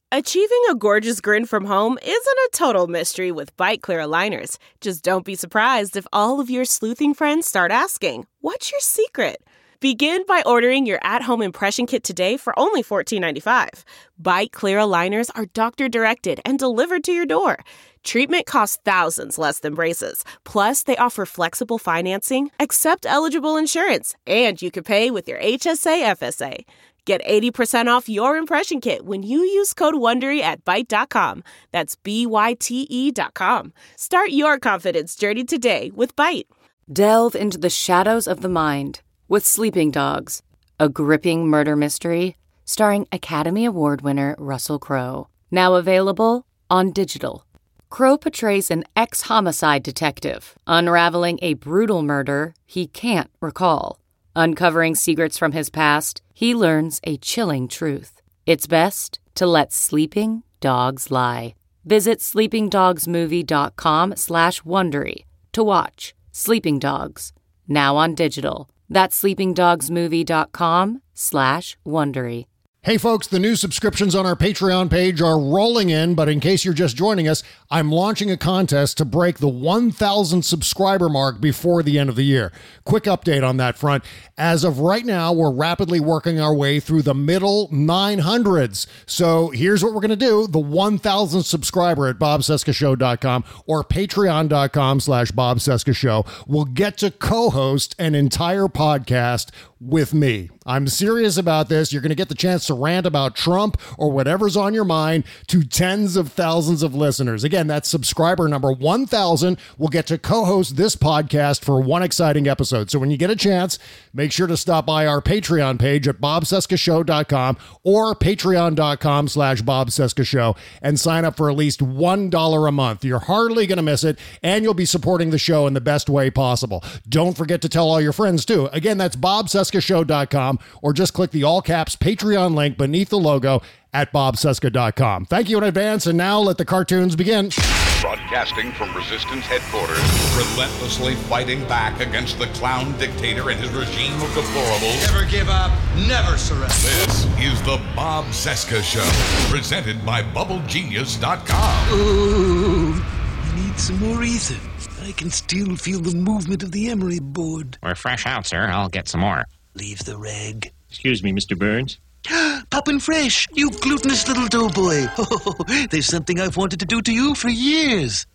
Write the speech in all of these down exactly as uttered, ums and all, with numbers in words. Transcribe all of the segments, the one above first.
Achieving a gorgeous grin from home isn't a total mystery with Byte Clear aligners. Just don't be surprised if all of your sleuthing friends start asking, "What's your secret?" Begin by ordering your at-home impression kit today for only fourteen ninety-five. Byte Clear aligners are doctor-directed and delivered to your door. Treatment costs thousands less than braces. Plus, they offer flexible financing, accept eligible insurance, and you can pay with your H S A F S A. Get eighty percent off your impression kit when you use code WONDERY at byte dot com. That's B Y T E dot com. Start your confidence journey today with Byte. Delve into the shadows of the mind with Sleeping Dogs, a gripping murder mystery starring Academy Award winner Russell Crowe. Now available on digital. Crowe portrays an ex-homicide detective unraveling a brutal murder he can't recall. Uncovering secrets from his past, he learns a chilling truth. It's best to let sleeping dogs lie. Visit sleepingdogsmovie.com slash Wondery to watch Sleeping Dogs, now on digital. That's sleepingdogsmovie.com slash Wondery. Hey folks, the new subscriptions on our Patreon page are rolling in, but in case you're just joining us, I'm launching a contest to break the one thousand subscriber mark before the end of the year. Quick update on that front. As of right now, we're rapidly working our way through the middle nine hundreds. So here's what we're going to do. The one thousand subscriber at bob cesca show dot com or patreon.com slash Bob Cesca Show will get to co-host an entire podcast with me. I'm serious about this. You're going to get the chance to rant about Trump or whatever's on your mind to tens of thousands of listeners. Again, that's subscriber number one thousand will get to co-host this podcast for one exciting episode. So when you get a chance, make sure to stop by our Patreon page at bob cesca show dot com or patreon.com slash Bob Cesca Show and sign up for at least one dollar a month. You're hardly going to miss it, and you'll be supporting the show in the best way possible. Don't forget to tell all your friends, too. Again, that's bob cesca show dot com or just click the all-caps Patreon link beneath the logo at bob cesca dot com. Thank you in advance, and now let the cartoons begin. Broadcasting from Resistance headquarters, relentlessly fighting back against the clown dictator and his regime of deplorables. Never give up, never surrender. This is the Bob Cesca Show, presented by bubble genius dot com. Ooh, I need some more ether. I can still feel the movement of the emery board. We're fresh out, sir. I'll get some more. Leave the rag. Excuse me, Mister Burns. Poppin' fresh, you glutinous little doughboy. Oh, there's something I've wanted to do to you for years.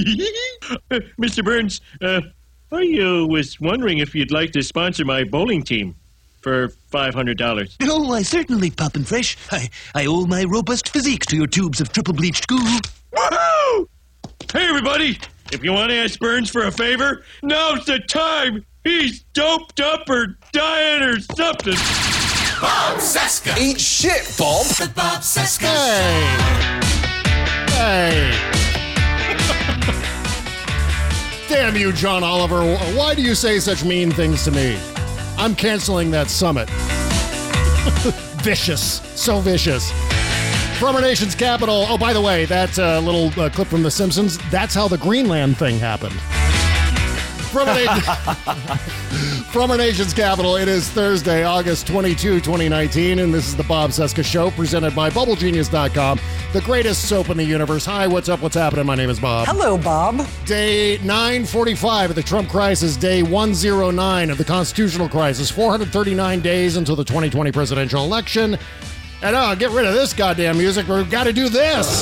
uh, Mister Burns, uh, I uh, was wondering if you'd like to sponsor my bowling team for five hundred dollars. Oh, I certainly, Poppin' fresh. I, I owe my robust physique to your tubes of triple-bleached goo. Woohoo! Hey, everybody! If you want to ask Burns for a favor, now's the time! He's doped up or dying or something. Bob Cesca. Eat shit, Bob. The Bob Cesca Hey. Hey. Damn you, John Oliver. Why do you say such mean things to me? I'm canceling that summit. Vicious. So vicious. From our nation's capital. Oh, by the way, that uh, little uh, clip from The Simpsons, that's how the Greenland thing happened. From our, nation- From our nation's capital, it is Thursday, August twenty-second, twenty nineteen, and this is the Bob Cesca Show, presented by bubble genius dot com, the greatest soap in the universe. Hi, what's up, what's happening? My name is Bob. Hello, Bob. Day nine forty-five of the Trump crisis, day one oh nine of the constitutional crisis, four hundred thirty-nine days until the twenty twenty presidential election. And oh, get rid of this goddamn music. We've got to do this.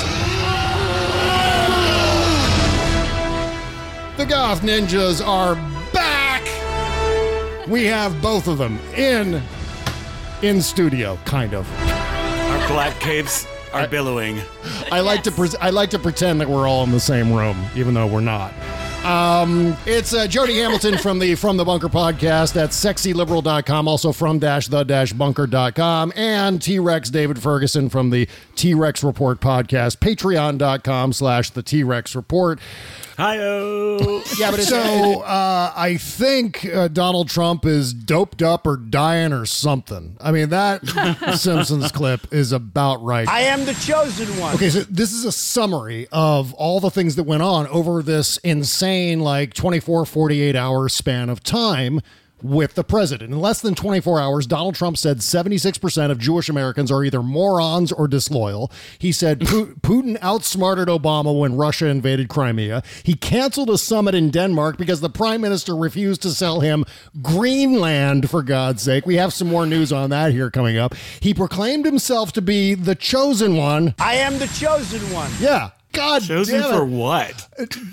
The Goth Ninjas are back. We have both of them in in studio, kind of. Our black capes are I, billowing. I like to pre- I like to pretend that we're all in the same room, even though we're not. Um, it's uh, Jody Hamilton from the From the Bunker podcast at sexy liberal dot com, also from dash the dash bunker dot com, and T-Rex David Ferguson from the T-Rex Report podcast, patreon.com slash the T-Rex Report. Hi-oh. Yeah, but so uh, I think uh, Donald Trump is doped up or dying or something. I mean, that Simpsons clip is about right. I am the chosen one. Okay, so this is a summary of all the things that went on over this insane, like, twenty-four, forty-eight hour span of time with the president. In less than twenty-four hours, Donald Trump said seventy-six percent of Jewish Americans are either morons or disloyal. He said Pu- Putin outsmarted Obama when Russia invaded Crimea. He canceled a summit in Denmark because the prime minister refused to sell him Greenland, for God's sake. We have some more news on that here coming up. He proclaimed himself to be the chosen one. I am the chosen one. Yeah. God Chosen damn it. for what?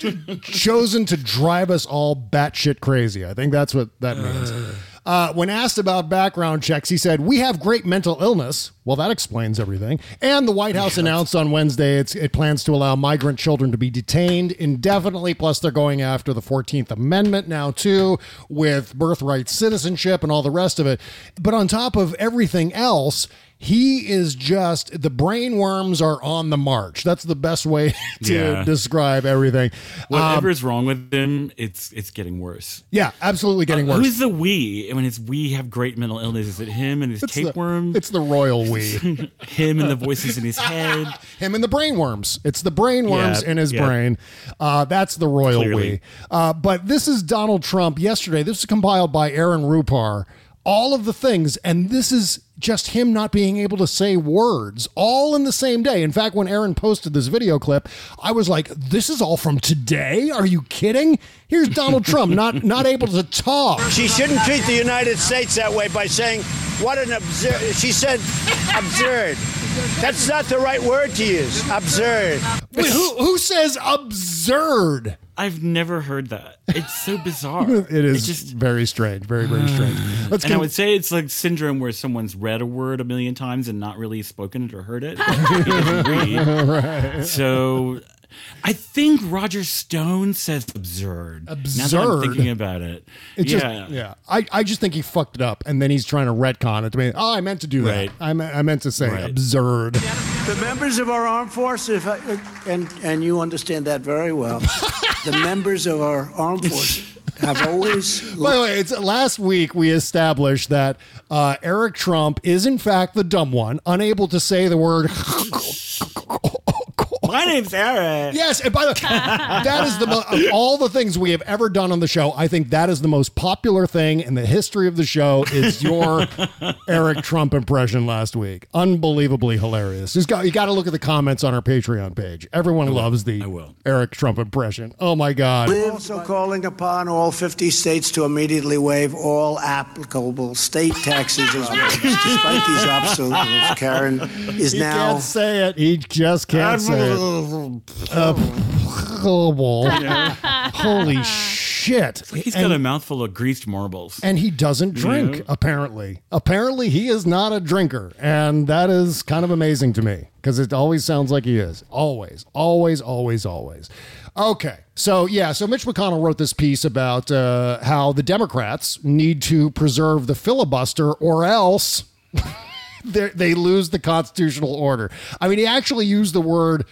Chosen to drive us all batshit crazy. I think that's what that means. Uh, when asked about background checks, he said, "We have great mental illness." Well, that explains everything. And the White House announced on Wednesday it's, it plans to allow migrant children to be detained indefinitely. Plus, they're going after the fourteenth Amendment now, too, with birthright citizenship and all the rest of it. But on top of everything else, he is just, the brain worms are on the march. That's the best way to Yeah. describe everything. Whatever's Um, wrong with him, it's it's getting worse. yeah, absolutely getting Uh, worse. Who's the we? When it's we have great mental illness, is it him and his It's the- tapeworm? It's the royal we. Him and the voices in his head. Him and the brain worms. It's the brain worms Yeah, in his yeah. brain. Uh, that's the royal Clearly. we. Uh, but this is Donald Trump yesterday. This was compiled by Aaron Rupar. All of the things, and this is just him not being able to say words all in the same day. In fact, when Aaron posted this video clip, I was like, this is all from today? Are you kidding? Here's Donald Trump not not able to talk. She shouldn't treat the United States that way by saying, what an absurd. She said, absurd. That's not the right word to use. Absurd. Wait, who, who says absurd? I've never heard that. It's so bizarre. It is It's just, very strange, very, very strange. Let's and I con- would say it's like syndrome where someone's read a word a million times and not really spoken it or heard it. He doesn't read. Right. So I think Roger Stone says absurd. Now that Absurd? I'm thinking about it. It yeah. just, yeah. I, I just think he fucked it up, and then he's trying to retcon it to me. Oh, I meant to do that. Right. I, me- I meant to say Right. absurd. The members of our armed forces, and, and you understand that very well, the members of our armed forces have always... By the way, it's last week we established that uh, Eric Trump is in fact the dumb one, unable to say the word. My name's Eric. Yes, and by the way, that is the mo- of all the things we have ever done on the show. I think that is the most popular thing in the history of the show. Is your Eric Trump impression last week? Unbelievably hilarious. Just got, you got to look at the comments on our Patreon page. Everyone loves the I will. Eric Trump impression. Oh my God! Also calling upon all fifty states to immediately waive all applicable state taxes as well. Despite these obstacles, Karen is He now... can't say it. He just can't say it. Applicable. Holy shit! He's And- got a mouthful of greased marbles. And he doesn't drink, Yeah. apparently. Apparently, he is not a drinker. And that is kind of amazing to me because it always sounds like he is. Always, always, always, always. Okay. So, yeah. So Mitch McConnell wrote this piece about uh, how the Democrats need to preserve the filibuster or else they they lose the constitutional order. I mean, he actually used the word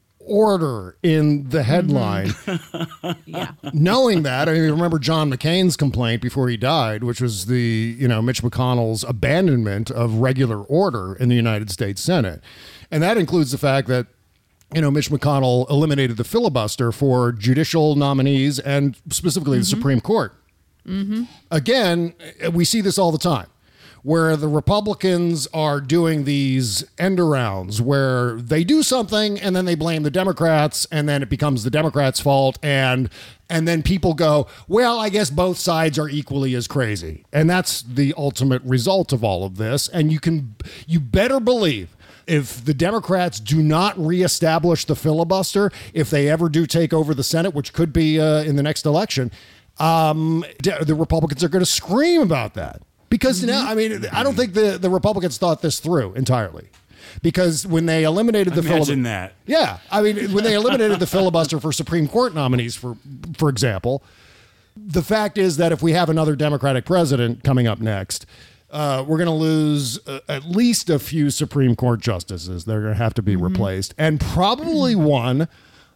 order in the headline. Yeah. Knowing that, I mean, remember John McCain's complaint before he died, which was the, you know, Mitch McConnell's abandonment of regular order in the United States Senate. And that includes the fact that, you know, Mitch McConnell eliminated the filibuster for judicial nominees and specifically the Supreme Court. Mm-hmm. Again, we see this all the time, where the Republicans are doing these end arounds where they do something and then they blame the Democrats and then it becomes the Democrats' fault. And and then people go, well, I guess both sides are equally as crazy. And that's the ultimate result of all of this. And you can, you better believe if the Democrats do not reestablish the filibuster, if they ever do take over the Senate, which could be uh, in the next election, um, the Republicans are going to scream about that. Because now, I mean, I don't think the, the Republicans thought this through entirely. Because when they eliminated the Imagine filibuster, that. yeah, I mean, when they eliminated the filibuster for Supreme Court nominees, for for example, the fact is that if we have another Democratic president coming up next, uh, we're going to lose uh, at least a few Supreme Court justices. They're going to have to be replaced, and probably one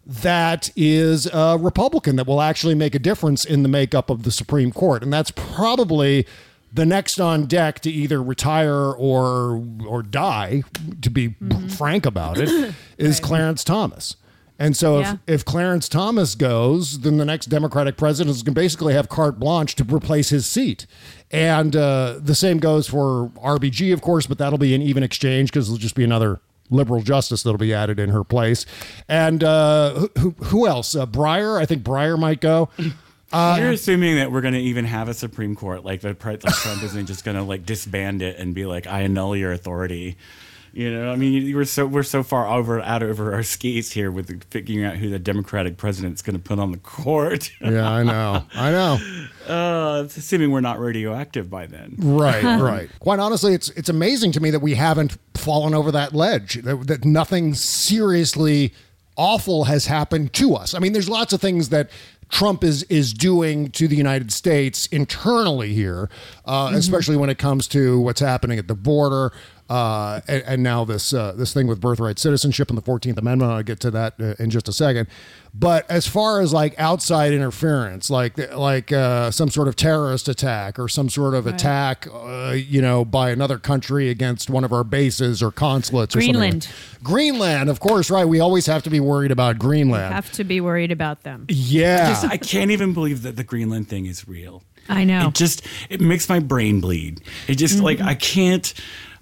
that is a Republican that will actually make a difference in the makeup of the Supreme Court, and that's probably the next on deck to either retire or or die, to be frank about it, is Right. Clarence Thomas. And so Yeah. if, if Clarence Thomas goes, then the next Democratic president is going to basically have carte blanche to replace his seat. And uh, the same goes for R B G, of course, but that'll be an even exchange because it'll just be another liberal justice that'll be added in her place. And uh, who, who else? Uh, Breyer? I think Breyer might go. Uh, You're assuming that we're going to even have a Supreme Court, like the like Trump isn't just going to like disband it and be like, I annul your authority. You know, I mean, we're so we're so far over out over our skis here with figuring out who the Democratic president's going to put on the court. Yeah, I know, I know. Uh, it's assuming we're not radioactive by then. Right, right. Quite honestly, it's it's amazing to me that we haven't fallen over that ledge. That, that nothing seriously awful has happened to us. I mean, there's lots of things that Trump is is doing to the United States internally here, uh, mm-hmm. especially when it comes to what's happening at the border. Uh, and, and now this uh, this thing with birthright citizenship and the fourteenth Amendment. I'll get to that uh, in just a second. But as far as like outside interference, like like uh, some sort of terrorist attack or some sort of right. attack, uh, you know, by another country against one of our bases or consulates Greenland. or something. Like Greenland, of course, right. We always have to be worried about Greenland. We have to be worried about them. Yeah. I, just, I can't even believe that the Greenland thing is real. I know. It just, it makes my brain bleed. It just mm-hmm. like, I can't.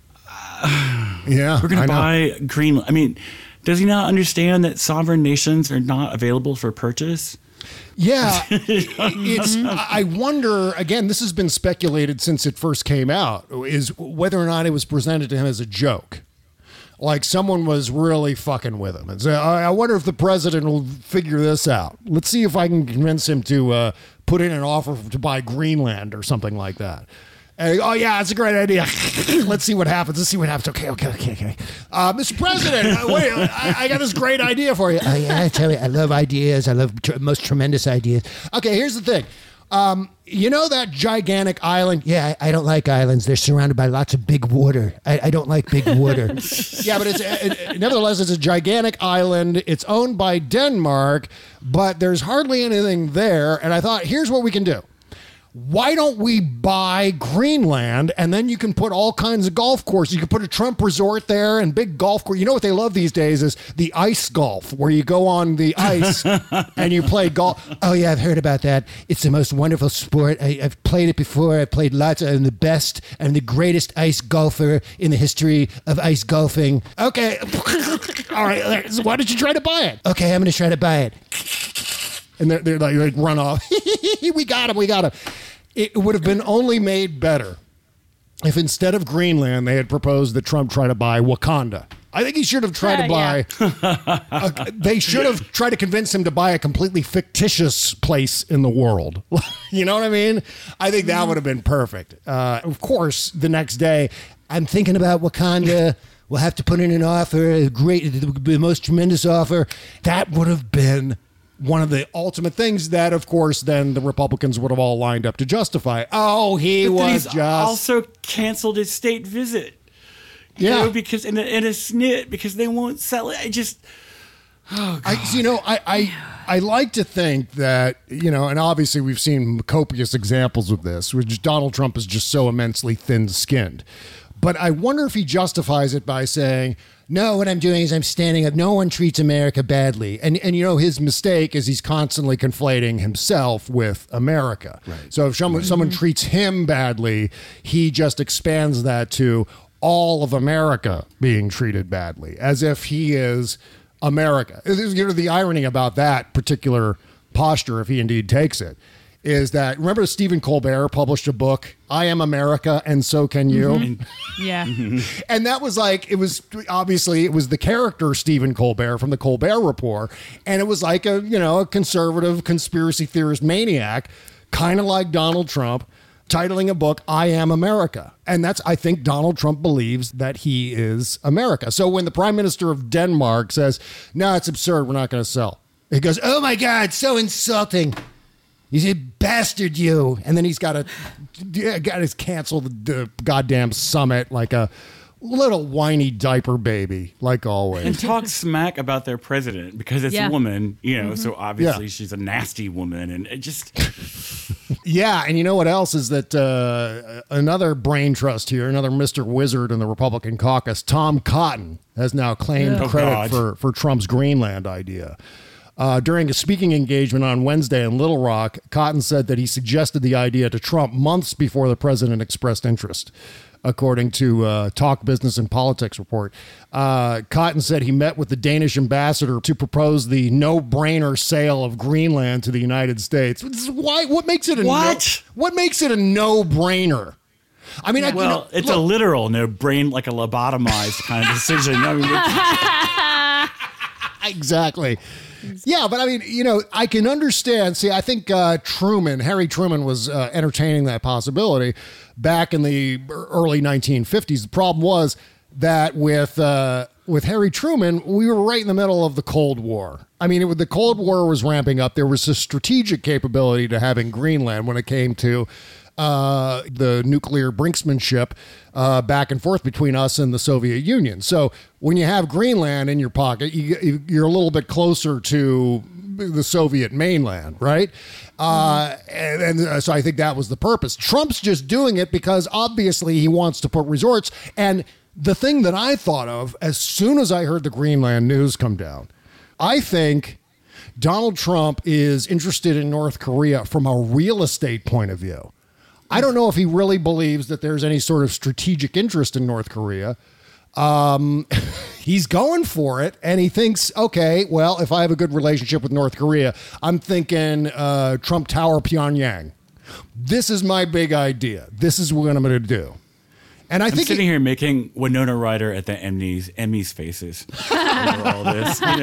Yeah, we're going to buy Greenland. I mean, does he not understand that sovereign nations are not available for purchase? Yeah, it's. I wonder. Again, this has been speculated since it first came out. Is whether or not it was presented to him as a joke, like someone was really fucking with him, and say, "I wonder if the president will figure this out. Let's see if I can convince him to uh, put in an offer to buy Greenland or something like that." And, oh, yeah, it's a great idea. Let's see what happens. Let's see what happens. Okay, okay, okay, okay. Uh, Mister President, uh, wait, I, I got this great idea for you. Oh, yeah, I tell you, I love ideas. I love tr- most tremendous ideas. Okay, here's the thing. Um, you know that gigantic island? Yeah, I, I don't like islands. They're surrounded by lots of big water. I, I don't like big water. Yeah, but it's it, nevertheless, it's a gigantic island. It's owned by Denmark, but there's hardly anything there. And I thought, here's what we can do. Why don't we buy Greenland and then you can put all kinds of golf courses. You can put a Trump resort there and big golf course. You know what they love these days is the ice golf, where you go on the ice and you play golf. Oh, yeah, I've heard about that. It's the most wonderful sport. I, I've played it before. I've played lots. I'm the best. I'm the greatest ice golfer in the history of ice golfing. Okay. All right. So why don't you try to buy it? Okay, I'm going to try to buy it. And they're, they're like, like, run off. We got him. We got him. It would have been only made better if instead of Greenland, they had proposed that Trump try to buy Wakanda. I think he should have tried uh, to buy. Yeah. a, they should have tried to convince him to buy a completely fictitious place in the world. You know what I mean? I think that would have been perfect. Uh, of course, the next day, I'm thinking about Wakanda. We'll have to put in an offer, a great, the most tremendous offer. That would have been one of the ultimate things that, of course, then the Republicans would have all lined up to justify. Oh, he but was he's just also canceled his state visit. You Yeah, know, because in a, in a snit because they won't sell it. I just, oh God. I, you know, I, I I like to think that, you know, and obviously we've seen copious examples of this, which Donald Trump is just so immensely thin-skinned. But I wonder if he justifies it by saying, no, what I'm doing is I'm standing up. No one treats America badly. And, and you know, his mistake is he's constantly conflating himself with America. Right. So if someone, right. someone treats him badly, he just expands that to all of America being treated badly, as if he is America. You know, the irony about that particular posture, if he indeed takes it, is that, remember Stephen Colbert published a book, I Am America and So Can You? Mm-hmm. Yeah. And that was like, it was obviously, it was the character Stephen Colbert from the Colbert Report. And it was like a, you know, a conservative conspiracy theorist maniac, kind of like Donald Trump, titling a book, I Am America. And that's, I think Donald Trump believes that he is America. So when the Prime Minister of Denmark says, no, it's absurd, we're not going to sell. He goes, oh my God, so insulting. He's a bastard, you. And then he's got to got to cancel the, the goddamn summit like a little whiny diaper baby, like always. And talk smack about their president because it's Yeah. a woman, you know, Mm-hmm. so obviously Yeah. she's a nasty woman. And it just... Yeah, and you know what else is that uh, another brain trust here, another Mister Wizard in the Republican caucus, Tom Cotton, has now claimed Oh, credit God. for, for Trump's Greenland idea. Uh, during a speaking engagement on Wednesday in Little Rock, Cotton said that he suggested the idea to Trump months before the president expressed interest. According to uh, Talk Business and Politics report, uh, Cotton said he met with the Danish ambassador to propose the no-brainer sale of Greenland to the United States. Why? What makes it a What? No, what makes it a no-brainer? I mean, I, Well, you know, it's look, a literal no brain, like a lobotomized kind of decision. I mean, exactly. Yeah, but I mean, you know, I can understand. See, I think uh, Truman, Harry Truman, was uh, entertaining that possibility back in the early nineteen fifties. The problem was that with uh, with Harry Truman, we were right in the middle of the Cold War. I mean, it, the Cold War was ramping up. There was a strategic capability to having Greenland when it came to uh, the nuclear brinksmanship uh, back and forth between us and the Soviet Union. So when you have Greenland in your pocket, you, you're a little bit closer to the Soviet mainland, right? Uh, and, and so I think that was the purpose. Trump's just doing it because obviously he wants to put resorts. And the thing that I thought of as soon as I heard the Greenland news come down, I think Donald Trump is interested in North Korea from a real estate point of view. I don't know if he really believes that there's any sort of strategic interest in North Korea. Um, he's going for it, and he thinks, okay, well, if I have a good relationship with North Korea, I'm thinking uh, Trump Tower Pyongyang. This is my big idea. This is what I'm going to do. And I I'm think sitting he- here making Winona Ryder at the Emmys, Emmys faces over all this. You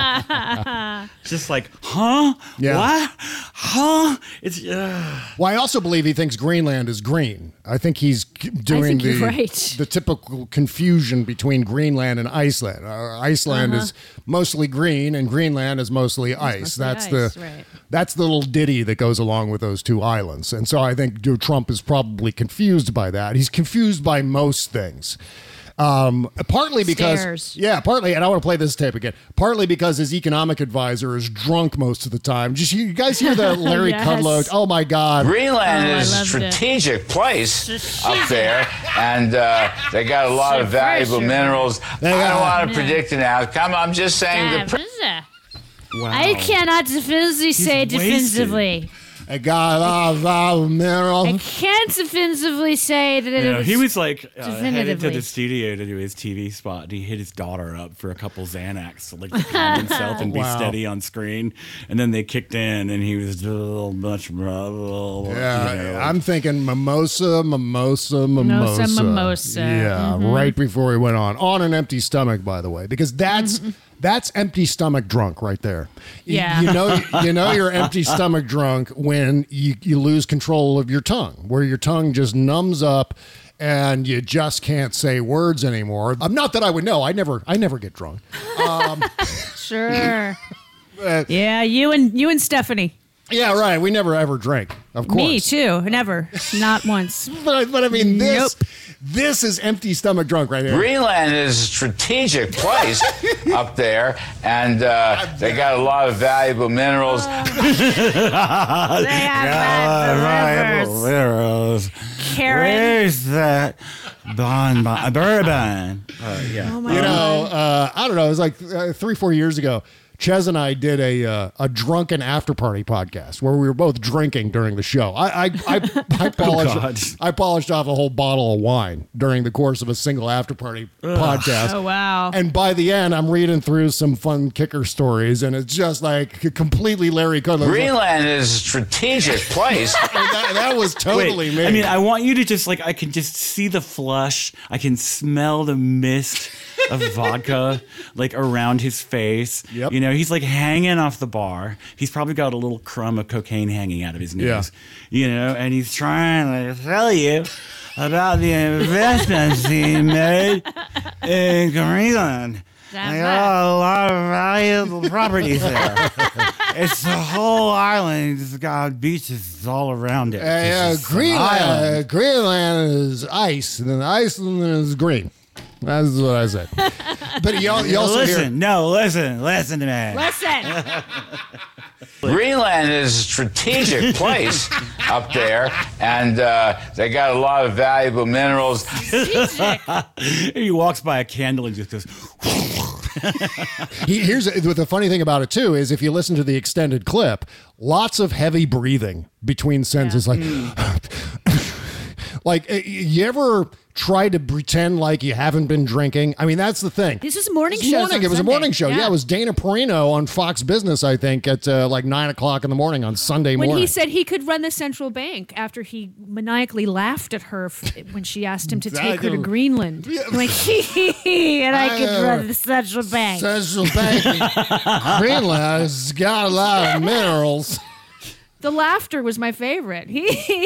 know? Just like, huh? Yeah. What? Huh? It's uh... Well, I also believe he thinks Greenland is green. I think he's c- doing think you're the right. the typical confusion between Greenland and Iceland. Uh, Iceland Uh-huh. is mostly green, and Greenland is mostly ice. mostly that's ice, the right. that's the little ditty that goes along with those two islands. And so I think dude, Trump is probably confused by that. He's confused by most things. Um, partly because, Stairs. yeah, partly, and I want to play this tape again. Partly because his economic advisor is drunk most of the time. Just you guys hear the Larry Yes. Kudlow? Oh my God! Greenland Oh, I is a loved it. strategic place up there, and uh, they got a lot of valuable minerals. I don't want to predict an outcome. I'm just saying the. Pre- wow. I cannot definitively say wasted. defensively. I got a lot of valuable I minerals. can't defensively say that it You know, was. he was like uh, headed to definitively. the studio to do his T V spot. And he hit his daughter up for a couple Xanax to like to calm himself and be Wow. steady on screen. And then they kicked in, and he was a little much. Yeah, you know. I'm thinking mimosa, mimosa, mimosa, Mimosa, mimosa. Yeah, right before he went on, on an empty stomach, by the way, because that's that's empty stomach drunk right there. Y- Yeah. you know, you know, you're empty stomach drunk when you you lose control of your tongue, where your tongue just numbs up. And you just can't say words anymore. Um, not that I would know. I never, I never get drunk. Um, Sure. Yeah, you and you and Stephanie. yeah, right. We never ever drink. Of course. Me too. Never. Not once. But, I- but I mean, this Nope. this is empty stomach drunk right here. Greenland is a strategic place up there, and uh, they got a lot of valuable minerals. They have the rivers. Karen. Where's that bon, bon bourbon? Uh, yeah. Oh my You God. know, uh, I don't know. It was like uh, three, four years ago. Ches and I did a uh, a drunken after party podcast where we were both drinking during the show. I I I, I polished God. I polished off a whole bottle of wine during the course of a single after party podcast. Oh wow. And by the end, I'm reading through some fun kicker stories, and it's just like completely Larry Kudlow. Greenland is a strategic place. that, that was totally Wait, me. I mean, I want you to just like I can just see the flush. I can smell the mist of vodka like around his face. Yep. You know, he's like hanging off the bar. He's probably got a little crumb of cocaine hanging out of his nose. Yeah. You know, and he's trying to tell you about the investments he made in Greenland. I got a lot of valuable properties there. It's the whole island. It's got beaches all around it. Uh, yeah, It's just an Greenland, island. Greenland is ice, and then Iceland is green. That's what I said. But you, al- you also listen, hear, no, listen, listen to me. Listen. Greenland is a strategic place up there, and uh, they got a lot of valuable minerals. He walks by a candle and just goes. he, here's the funny thing about it too is if you listen to the extended clip, lots of heavy breathing between sentences, yeah. like. Mm. Like, you ever try to pretend like you haven't been drinking? I mean, that's the thing. This was a morning show. Morning. It was Sunday. a morning show. Yeah. yeah, it was Dana Perino on Fox Business, I think, at uh, like nine o'clock in the morning on Sunday when morning. When he said he could run the central bank after he maniacally laughed at her f- when she asked him to take her to Greenland. Yeah. Like, hee hee hee, and I, I could uh, run the central bank. Central bank. Greenland has got a lot of minerals. The laughter was my favorite. play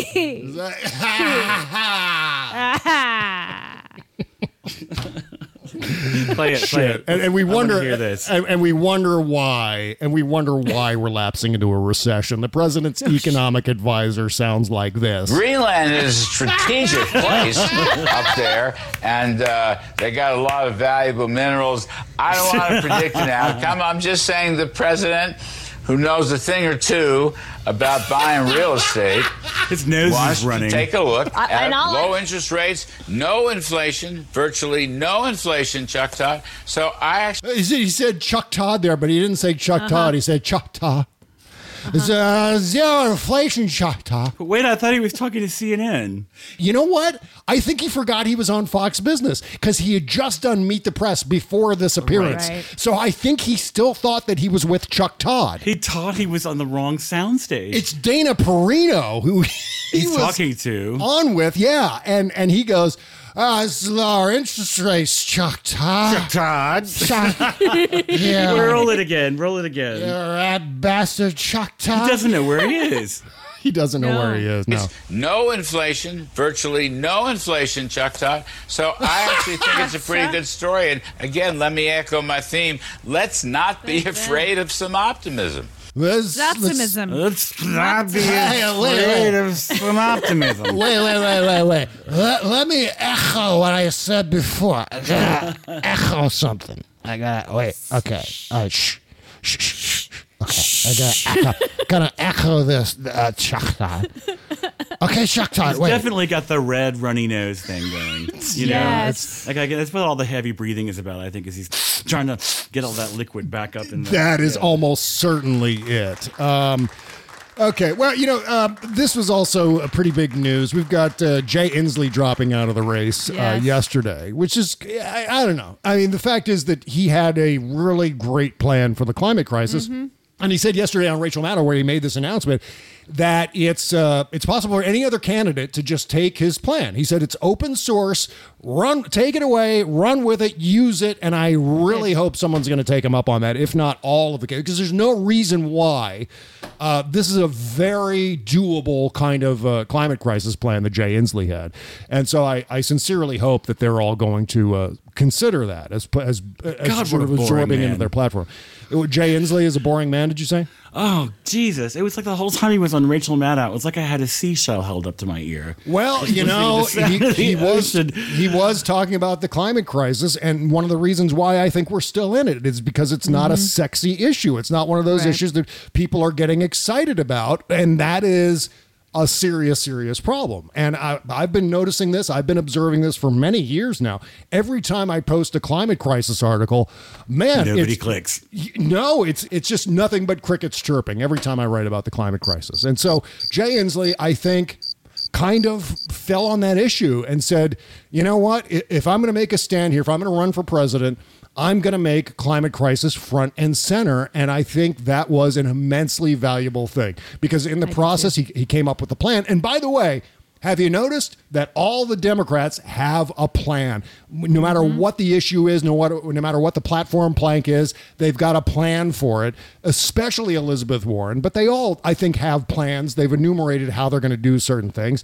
it, play it. And, and we I wonder, hear this. And, and we wonder why, and we wonder why we're lapsing into a recession. The president's economic advisor sounds like this. Greenland is a strategic place up there, and uh, they got a lot of valuable minerals. I don't want to predict an outcome. I'm just saying the president, who knows a thing or two about buying real estate, his nose wants is running. To take a look I, at low like- interest rates, no inflation, virtually no inflation, Chuck Todd. So I actually... He said, he said Chuck Todd there, but he didn't say Chuck uh-huh. Todd. He said Chuck Todd. It's uh, zero inflation, Chuck Todd. But wait, I thought he was talking to C N N. You know what? I think he forgot he was on Fox Business because he had just done Meet the Press before this appearance. Right. So I think he still thought that he was with Chuck Todd. He thought he was on the wrong soundstage. It's Dana Perino who he he's was talking to. On with, yeah. And, and he goes... Ah, oh, it's lower interest rates, Chuck Todd. Chuck Todd. Chuck. Yeah. Roll it again. Roll it again. You rat bastard, Chuck Todd. He doesn't know where he is. He doesn't know No. where he is. No. No inflation, virtually no inflation, Chuck Todd. So I actually think it's a pretty good story. And again, let me echo my theme. Let's not be afraid of some optimism. Let's, Optimism. Let's not be Hey, wait, afraid wait. of some optimism. Wait, wait, wait, wait, wait. Let, let me echo what I said before. I gotta echo something. I gotta, wait, okay. All right, shh, shh, shh, shh. Okay, I gotta echo, gotta echo this, uh, Chuck Todd. Okay, Chuck Todd, He's wait. definitely got the red runny nose thing going. You know, Yes. it's like I guess that's what all the heavy breathing is about. I think is he's trying to get all that liquid back up in the. That is yeah. almost certainly it. Um, okay, well, you know, uh, this was also a pretty big news. We've got uh, Jay Inslee dropping out of the race uh, Yes. yesterday, which is, I, I don't know. I mean, the fact is that he had a really great plan for the climate crisis. Mm-hmm. And he said yesterday on Rachel Maddow, where he made this announcement, that it's uh, it's possible for any other candidate to just take his plan. He said it's open source, run, take it away, run with it, use it, and I really hope someone's going to take him up on that, if not all of the candidates, because there's no reason why uh, this is a very doable kind of uh, climate crisis plan that Jay Inslee had. And so I, I sincerely hope that they're all going to uh, consider that as, as, as God, sort what of a boring absorbing into man. their platform. Jay Inslee is a boring man, did you say? Oh Jesus! It was like the whole time he was on Rachel Maddow, it was like I had a seashell held up to my ear. Well, you know, he, he was he was talking about the climate crisis, and one of the reasons why I think we're still in it is because it's not mm-hmm. a sexy issue. It's not one of those right. issues that people are getting excited about, and that is a serious, serious problem. And I, I've been noticing this. I've been observing this for many years now. Every time I post a climate crisis article, man, nobody it's, clicks. No, it's it's just nothing but crickets chirping every time I write about the climate crisis. And so Jay Inslee, I think, kind of fell on that issue and said, you know what? If I'm going to make a stand here, if I'm going to run for president, I'm going to make climate crisis front and center. And I think that was an immensely valuable thing because in the I process, he, he came up with a plan. And by the way, have you noticed that all the Democrats have a plan? No matter mm-hmm. what the issue is, no, what, no matter what the platform plank is, they've got a plan for it, especially Elizabeth Warren. But they all, I think, have plans. They've enumerated how they're going to do certain things.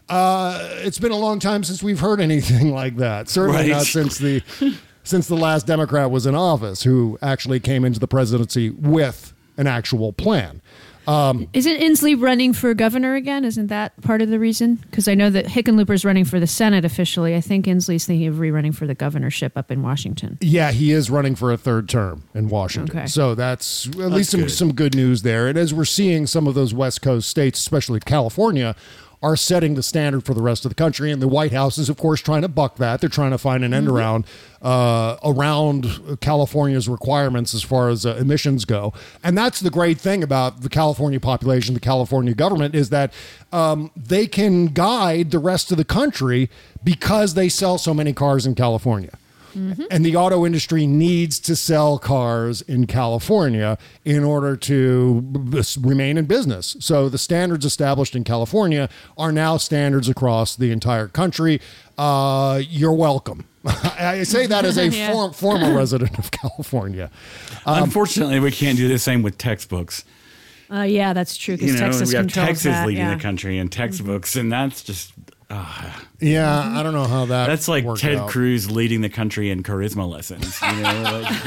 Uh, it's been a long time since we've heard anything like that. Certainly right. not since the... since the last Democrat was in office, who actually came into the presidency with an actual plan. Um, Isn't Inslee running for governor again? Isn't that part of the reason? Because I know that Hickenlooper's running for the Senate officially. I think Inslee's thinking of rerunning for the governorship up in Washington. Yeah, he is running for a third term in Washington. Okay. So that's at That's least some, good. some good news there. And as we're seeing some of those West Coast states, especially California, are setting the standard for the rest of the country. And the White House is, of course, trying to buck that. They're trying to find an end Mm-hmm. around uh, around California's requirements as far as uh, emissions go. And that's the great thing about the California population, the California government, is that um, they can guide the rest of the country because they sell so many cars in California. Mm-hmm. And the auto industry needs to sell cars in California in order to b- b- remain in business. So the standards established in California are now standards across the entire country. Uh, you're welcome. I say that as a Yeah. form, former resident of California. Um, Unfortunately, we can't do the same with textbooks. Uh, yeah, that's true. You Because know, Texas we have controls Texas that. leading yeah. the country in textbooks, and that's just. Uh, yeah, I don't know how that. That's like worked Ted out. Cruz leading the country in charisma lessons. You know, like,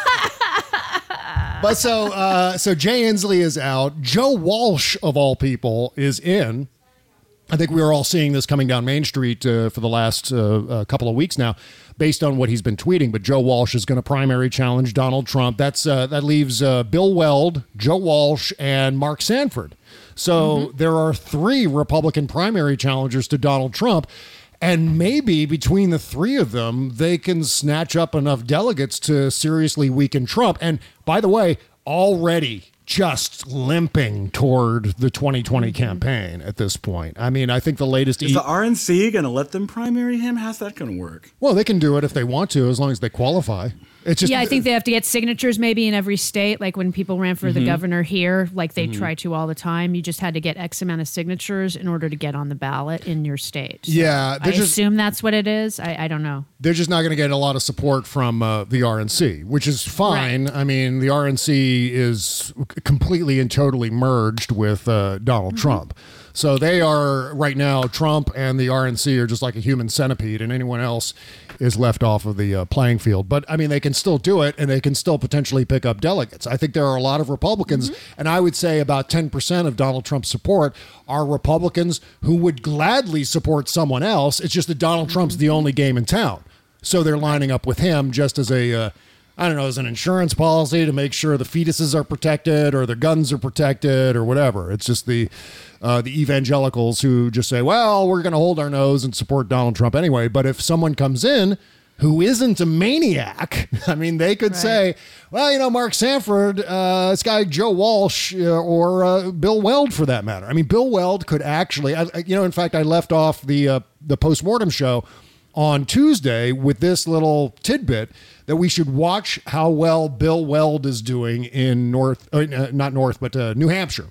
But so, uh, so Jay Inslee is out. Joe Walsh, of all people, is in. I think we were all seeing this coming down Main Street uh, for the last uh, uh, couple of weeks now, based on what he's been tweeting. But Joe Walsh is going to primary challenge Donald Trump. That's uh, that leaves uh, Bill Weld, Joe Walsh, and Mark Sanford. So Mm-hmm. there are three Republican primary challengers to Donald Trump. And maybe between the three of them, they can snatch up enough delegates to seriously weaken Trump. And by the way, already just limping toward the twenty twenty campaign at this point. I mean, I think the latest... is E- the R N C going to let them primary him? How's that going to work? well, they can do it if they want to, as long as they qualify. It's just yeah, I think they have to get signatures maybe in every state. Like when people ran for the Mhm. governor here, like they Mhm. try to all the time. You just had to get X amount of signatures in order to get on the ballot in your state. So Yeah, I they're just- assume that's what it is. I, I don't know. they're just not going to get a lot of support from uh, the R N C, which is fine. I mean, the R N C is completely and totally merged with uh, Donald Trump. So they are right now, Trump and the R N C are just like a human centipede, and anyone else is left off of the uh, playing field. But I mean, they can still do it, and they can still potentially pick up delegates. I think there are a lot of Republicans, and I would say about ten percent of Donald Trump's support are Republicans who would gladly support someone else. It's just that Donald Trump's the only game in town. So they're lining up with him just as a, uh, I don't know, as an insurance policy to make sure the fetuses are protected or their guns are protected or whatever. It's just the uh, the evangelicals who just say, well, we're going to hold our nose and support Donald Trump anyway. But if someone comes in who isn't a maniac, I mean, they could say, well, you know, Mark Sanford, uh, this guy Joe Walsh, uh, or uh, Bill Weld for that matter. I mean, Bill Weld could actually, I, I- you know, in fact, I left off the uh, the postmortem show on Tuesday with this little tidbit that we should watch how well Bill Weld is doing in North, uh, not North, but uh, New Hampshire.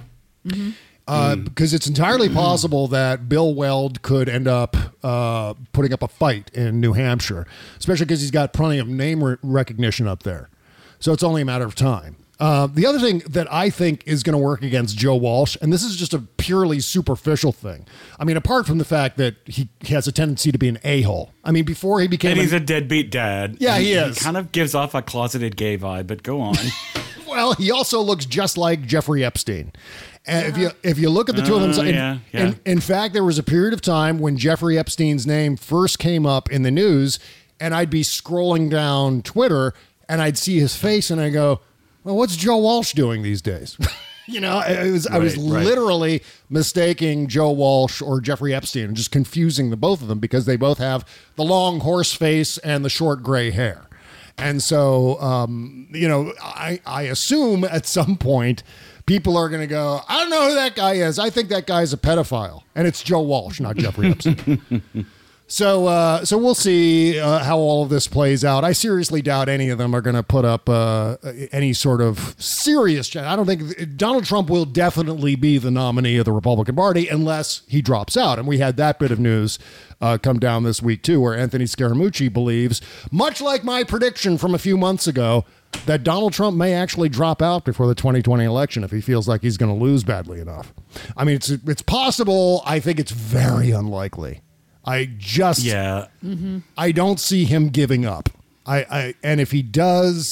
Uh, because it's entirely possible that Bill Weld could end up uh, putting up a fight in New Hampshire, especially because he's got plenty of name re- recognition up there. So it's only a matter of time. Uh, the other thing that I think is going to work against Joe Walsh, and this is just a purely superficial thing. I mean, apart from the fact that he has a tendency to be an a-hole. I mean, before he became... And he's an- a deadbeat dad. Yeah, he is. He kind of gives off a closeted gay vibe, but go on. Well, he also looks just like Jeffrey Epstein. And if you if you look at the two of them, Uh, in, yeah, yeah. In, in fact, there was a period of time when Jeffrey Epstein's name first came up in the news, and I'd be scrolling down Twitter, and I'd see his face, and I go, "Well, what's Joe Walsh doing these days?" You know, it was, I was Right, right. literally mistaking Joe Walsh or Jeffrey Epstein and just confusing the both of them because they both have the long horse face and the short gray hair. And so, um, you know, I, I assume at some point people are going to go, I don't know who that guy is. I think that guy's a pedophile. And it's Joe Walsh, not Jeffrey Epstein. So, uh, so we'll see uh, how all of this plays out. I seriously doubt any of them are going to put up uh, any sort of serious. ch- I don't think Donald Trump will definitely be the nominee of the Republican Party unless he drops out. And we had that bit of news uh, come down this week too, where Anthony Scaramucci believes, much like my prediction from a few months ago, that Donald Trump may actually drop out before the twenty twenty election if he feels like he's going to lose badly enough. I mean, it's it's possible. I think it's very unlikely. I just, yeah. I don't see him giving up. I, I, and if he does,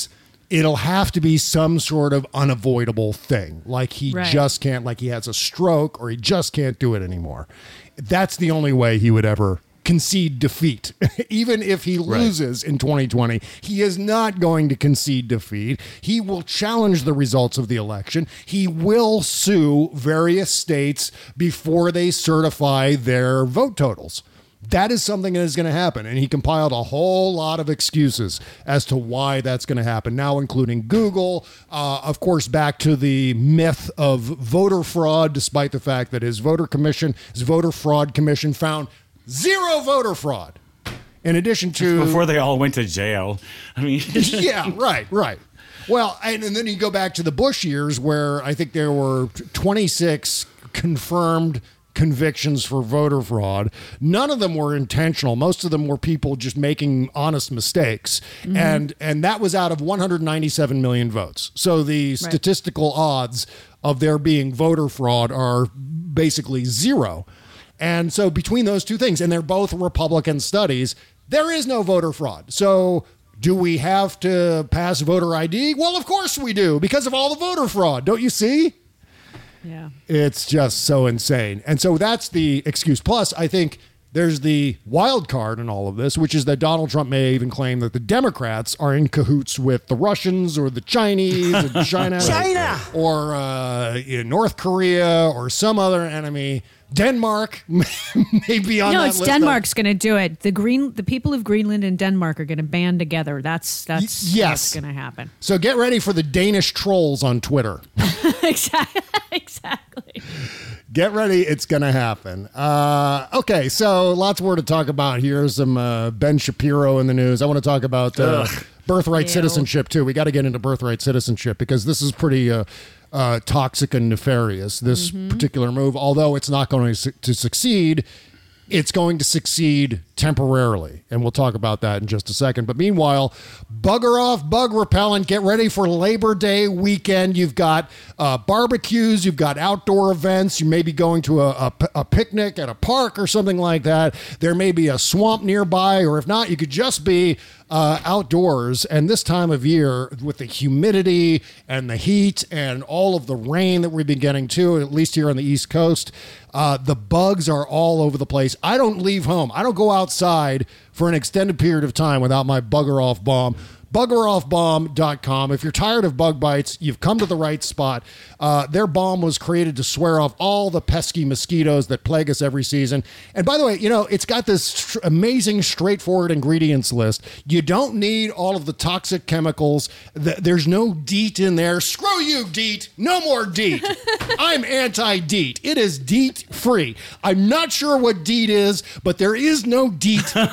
it'll have to be some sort of unavoidable thing. Like he Right. just can't, like he has a stroke or he just can't do it anymore. That's the only way he would ever concede defeat. Even if he loses in twenty twenty, he is not going to concede defeat. He will challenge the results of the election. He will sue various states before they certify their vote totals. That is something that is going to happen. And he compiled a whole lot of excuses as to why that's going to happen, now including Google. Uh, of course, back to the myth of voter fraud, despite the fact that his voter commission, his voter fraud commission found zero voter fraud. In addition to... Before they all went to jail. I mean... yeah, right, right. Well, and, and then you go back to the Bush years where I think there were twenty-six confirmed convictions for voter fraud. None of them were intentional. Most of them were people just making honest mistakes. Mm-hmm. And and that was out of one hundred ninety-seven million votes. So the right. statistical odds of there being voter fraud are basically zero. And so between those two things, and they're both Republican studies, there is no voter fraud. So do we have to pass voter I D? Well, of course we do, because of all the voter fraud. Don't you see? Yeah. It's just so insane. And so that's the excuse. Plus, I think there's the wild card in all of this, which is that Donald Trump may even claim that the Democrats are in cahoots with the Russians or the Chinese or China, China! or uh, in North Korea or some other enemy. Denmark may be on no, that it's list. Denmark's going to do it. The green, the people of Greenland and Denmark are going to band together. That's that's Y- yes. going to happen. So get ready for the Danish trolls on Twitter. exactly. Exactly. Get ready. It's going to happen. Uh, okay, so lots more to talk about here. Some uh, Ben Shapiro in the news. I want to talk about uh, birthright Ew. citizenship, too. We got to get into birthright citizenship because this is pretty uh, uh, toxic and nefarious, this Mm-hmm. particular move. Although it's not going to, su- to succeed, it's going to succeed temporarily. And we'll talk about that in just a second. But meanwhile, bugger off bug repellent. Get ready for Labor Day weekend. You've got uh, barbecues. You've got outdoor events. You may be going to a, a, a picnic at a park or something like that. There may be a swamp nearby. Or if not, you could just be uh, outdoors. And this time of year, with the humidity and the heat and all of the rain that we've been getting too, at least here on the East Coast, uh, the bugs are all over the place. I don't leave home. I don't go outside for an extended period of time without my bugger off bomb. bugger off bomb dot com. If you're tired of bug bites, you've come to the right spot. Uh, their bomb was created to swear off all the pesky mosquitoes that plague us every season. And by the way, you know, it's got this tr- amazing, straightforward ingredients list. You don't need all of the toxic chemicals. Th- there's no DEET in there. Screw you, DEET. No more DEET. I'm anti-DEET. It is DEET free. I'm not sure what DEET is, but there is no DEET in,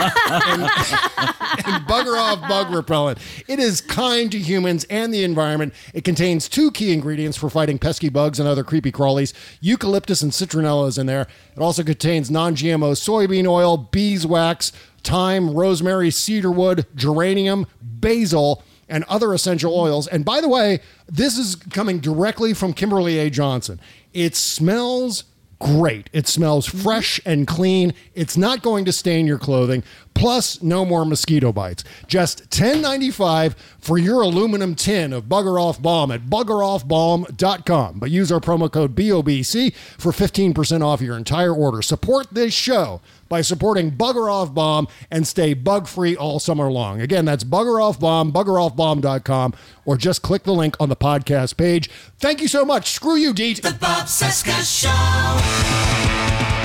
in bugger off bug repellent. It is kind to humans and the environment. It contains two key ingredients for fighting pesky bugs and other creepy crawlies. Eucalyptus and citronella is in there. It also contains non-G M O soybean oil, beeswax, thyme, rosemary, cedarwood, geranium, basil, and other essential oils. And by the way, this is coming directly from Kimberly A. Johnson. It smells great. It smells fresh and clean. It's not going to stain your clothing. Plus, no more mosquito bites. Just ten ninety-five for your aluminum tin of Bugger Off Bomb at bugger off bomb dot com. But use our promo code B O B C for fifteen percent off your entire order. Support this show by supporting Bugger Off Bomb and stay bug-free all summer long. Again, that's Bugger Off Bomb, bugger off bomb dot com, or just click the link on the podcast page. Thank you so much. Screw you, Deet. The Bob Cesca Show.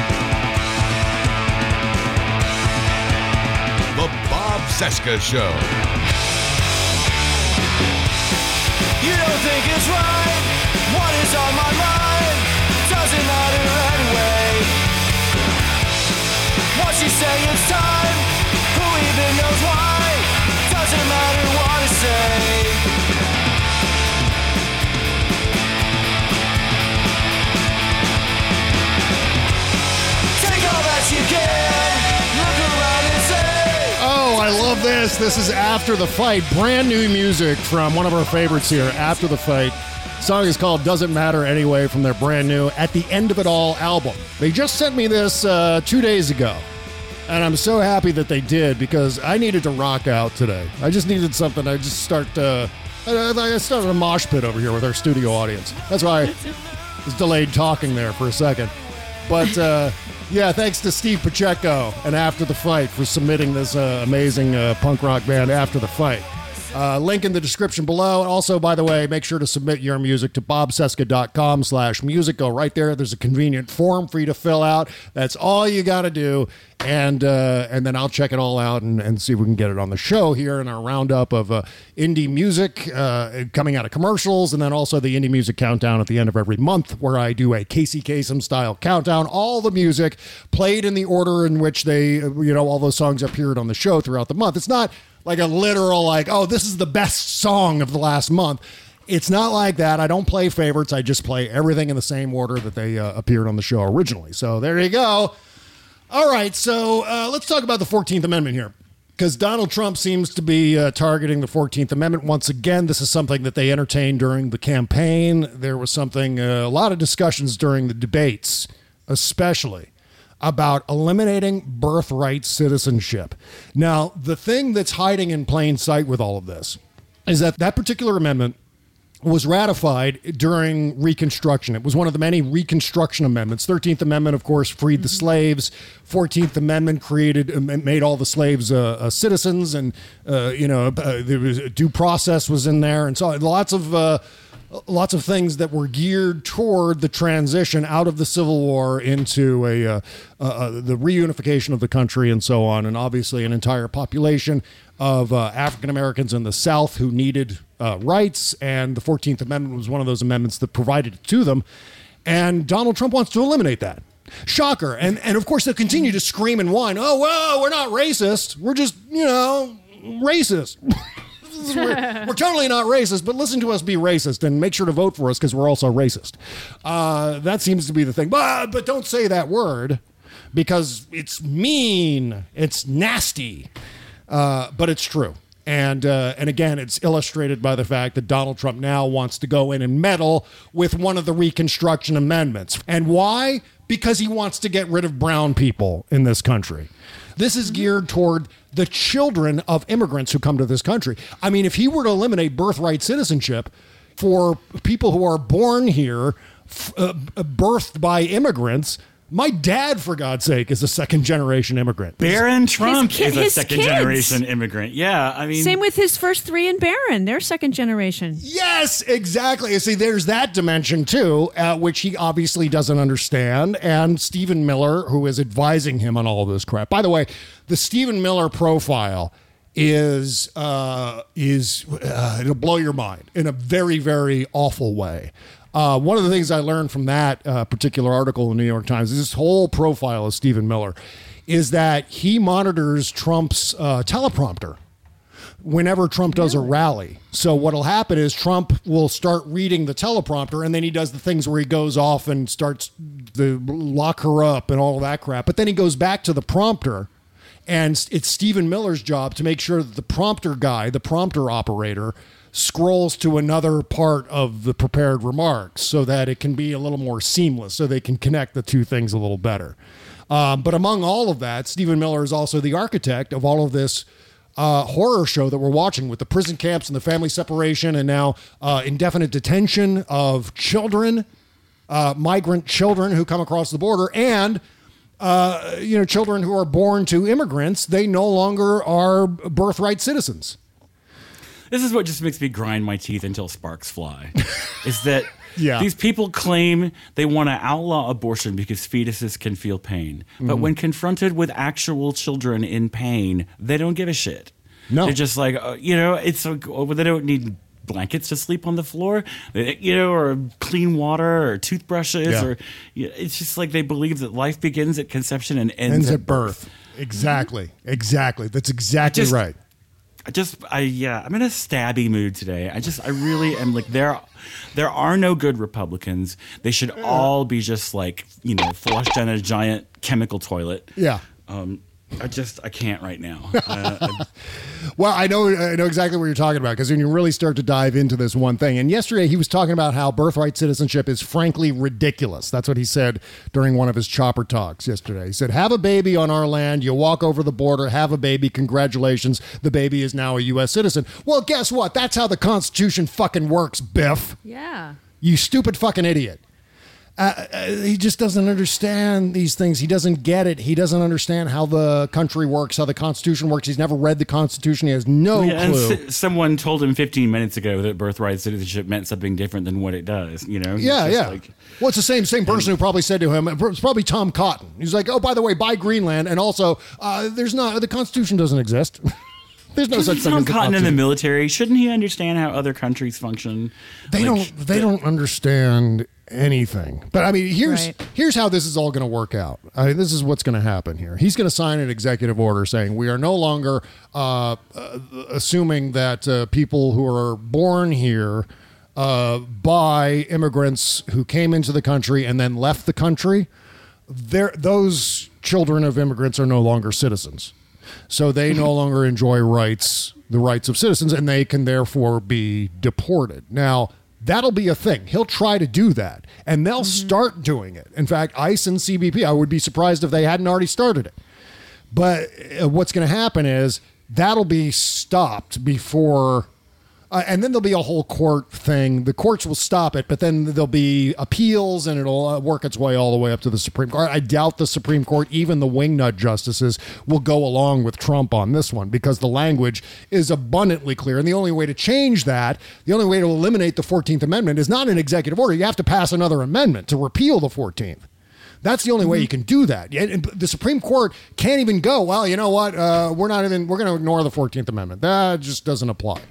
The Bob Cesca Show. You don't think it's right. What is on my mind? Doesn't matter anyway. Once you say it's time, who even knows why? Doesn't matter what I say. Take all that you can. Look around and say. Oh, I love this. This is After the Fight. Brand new music from one of our favorites here, After the Fight. The song is called Doesn't Matter Anyway from their brand new At the End of It All album. They just sent me this uh, two days ago. And I'm so happy that they did because I needed to rock out today. I just needed something. I just start, uh, I, I started a mosh pit over here with our studio audience. That's why I was delayed talking there for a second. But, uh, yeah, thanks to Steve Pacheco and After the Fight for submitting this uh, amazing uh, punk rock band After the Fight. Uh, link in the description below. Also, by the way, make sure to submit your music to bobcesca.com slash music. Go right there. There's a convenient form for you to fill out. That's all you got to do. And uh, and then I'll check it all out and, and see if we can get it on the show here in our roundup of uh, indie music uh, coming out of commercials, and then also the Indie Music Countdown at the end of every month where I do a Casey Kasem style countdown. All the music played in the order in which they, you know, all those songs appeared on the show throughout the month. It's not like a literal, like, oh, this is the best song of the last month. It's not like that. I don't play favorites. I just play everything in the same order that they uh, appeared on the show originally. So there you go. All right, so uh, let's talk about the fourteenth Amendment here, because Donald Trump seems to be uh, targeting the fourteenth Amendment once again. This is something that they entertained during the campaign. There was something, uh, a lot of discussions during the debates, especially about eliminating birthright citizenship. Now, the thing that's hiding in plain sight with all of this is that that particular amendment was ratified during Reconstruction. It was one of the many Reconstruction amendments. thirteenth Amendment, of course, freed the slaves. fourteenth Amendment created, made all the slaves uh, uh, citizens, and uh, you know, uh, there was due process was in there, and so lots of uh, lots of things that were geared toward the transition out of the Civil War into a uh, uh, the reunification of the country and so on, and obviously an entire population of uh, African Americans in the South who needed uh, rights, and the fourteenth Amendment was one of those amendments that provided it to them. And Donald Trump wants to eliminate that. Shocker. And and of course, they'll continue to scream and whine, oh, well, we're not racist. We're just, you know, racist. we're, we're totally not racist, but listen to us be racist and make sure to vote for us because we're also racist. Uh, that seems to be the thing. But, but don't say that word because it's mean. It's nasty. Uh, but it's true. And uh, and again, it's illustrated by the fact that Donald Trump now wants to go in and meddle with one of the Reconstruction amendments. And why? Because he wants to get rid of brown people in this country. This is geared toward the children of immigrants who come to this country. I mean, if he were to eliminate birthright citizenship for people who are born here, f- uh, birthed by immigrants, my dad, for God's sake, is a second-generation immigrant. Barron Trump ki- is a his second-generation kids. immigrant. Yeah, I mean... Same with his first three in Barron. They're second generation. Yes, exactly. See, there's that dimension, too, uh, which he obviously doesn't understand. And Stephen Miller, who is advising him on all this crap. By the way, the Stephen Miller profile is, uh, is uh, it'll blow your mind in a very, very awful way. Uh, one of the things I learned from that uh, particular article in the New York Times is this whole profile of Stephen Miller is that he monitors Trump's uh, teleprompter whenever Trump does a rally. So what'll happen is Trump will start reading the teleprompter, and then he does the things where he goes off and starts to lock her up and all of that crap. But then he goes back to the prompter, and it's Stephen Miller's job to make sure that the prompter guy, the prompter operator, scrolls to another part of the prepared remarks so that it can be a little more seamless, so they can connect the two things a little better. Um, but among all of that, Stephen Miller is also the architect of all of this uh, horror show that we're watching with the prison camps and the family separation and now uh, indefinite detention of children, uh, migrant children who come across the border, and uh, you know, children who are born to immigrants. They no longer are birthright citizens. This is what just makes me grind my teeth until sparks fly. Is that yeah. these people claim they want to outlaw abortion because fetuses can feel pain. But Mhm. when confronted with actual children in pain, they don't give a shit. No. They're just like, uh, you know, it's like, oh, they don't need blankets to sleep on the floor, they, you know, or clean water or toothbrushes. Yeah. Or you know, it's just like they believe that life begins at conception and ends, Ends at at birth. Exactly. Exactly. That's exactly Just- right. I just, I yeah, I'm in a stabby mood today. I just, I really am like, there, there are no good Republicans. They should all be just like, you know, flushed down a giant chemical toilet. Yeah. Um, I just, I can't right now. Uh, well, I know I know exactly what you're talking about, because when you really start to dive into this one thing, and yesterday he was talking about how birthright citizenship is frankly ridiculous. That's what he said during one of his chopper talks yesterday. He said, have a baby on our land, you walk over the border, have a baby, congratulations, the baby is now a U S citizen. Well, guess what? That's how the Constitution fucking works, Biff. Yeah. You stupid fucking idiot. Uh, uh, he just doesn't understand these things. He doesn't get it. He doesn't understand how the country works, how the Constitution works. He's never read the Constitution. He has no yeah, clue. And s- someone told him fifteen minutes ago that birthright citizenship meant something different than what it does. You know? Yeah, It's just yeah. like- well, it's the same same person who probably said to him. It's probably Tom Cotton. He's like, "Oh, by the way, buy Greenland, and also, uh, there's not the Constitution doesn't exist. There's no such thing Tom as the Cotton in the Constitution." military. Shouldn't he understand how other countries function? They Like, don't. They don't understand anything. But I mean, here's Right. here's how this is all going to work out. I mean, this is what's going to happen here. He's going to sign an executive order saying we are no longer uh, uh, assuming that uh, people who are born here uh, by immigrants who came into the country and then left the country, they're, those children of immigrants are no longer citizens. So they no longer enjoy rights, the rights of citizens, and they can therefore be deported. Now, that'll be a thing. He'll try to do that, and they'll start doing it. In fact, ICE and C B P, I would be surprised if they hadn't already started it. But uh, what's going to happen is that'll be stopped before... Uh, and then there'll be a whole court thing. The courts will stop it, but then there'll be appeals, and it'll uh, work its way all the way up to the Supreme Court. I doubt the Supreme Court, even the wingnut justices, will go along with Trump on this one, because the language is abundantly clear. And the only way to change that, the only way to eliminate the fourteenth Amendment is not an executive order. You have to pass another amendment to repeal the fourteenth. That's the only way you can do that. And the Supreme Court can't even go, well, you know what? Uh, we're not even, we're going to ignore the fourteenth Amendment. That just doesn't apply.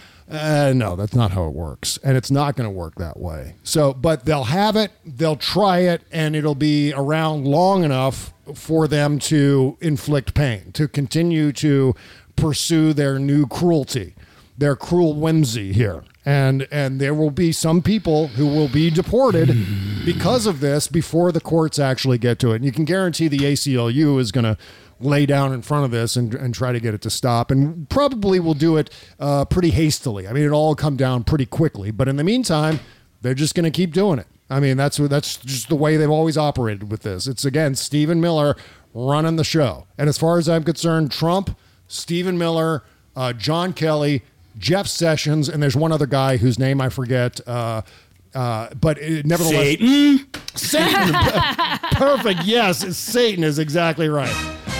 Uh, no, that's not how it works. And it's not going to work that way. So, but they'll have it, they'll try it, and it'll be around long enough for them to inflict pain, to continue to pursue their new cruelty, their cruel whimsy here. And and there will be some people who will be deported because of this before the courts actually get to it. And you can guarantee the A C L U is going to lay down in front of this and, and try to get it to stop, and probably will do it uh, pretty hastily. I mean, it'll all come down pretty quickly. But in the meantime, they're just going to keep doing it. I mean, that's that's just the way they've always operated with this. It's, again, Stephen Miller running the show. And as far as I'm concerned, Trump, Stephen Miller, uh, John Kelly, Jeff Sessions, and there's one other guy whose name I forget. Uh, uh, but it, nevertheless, Satan. Satan. Perfect. Yes, Satan is exactly right.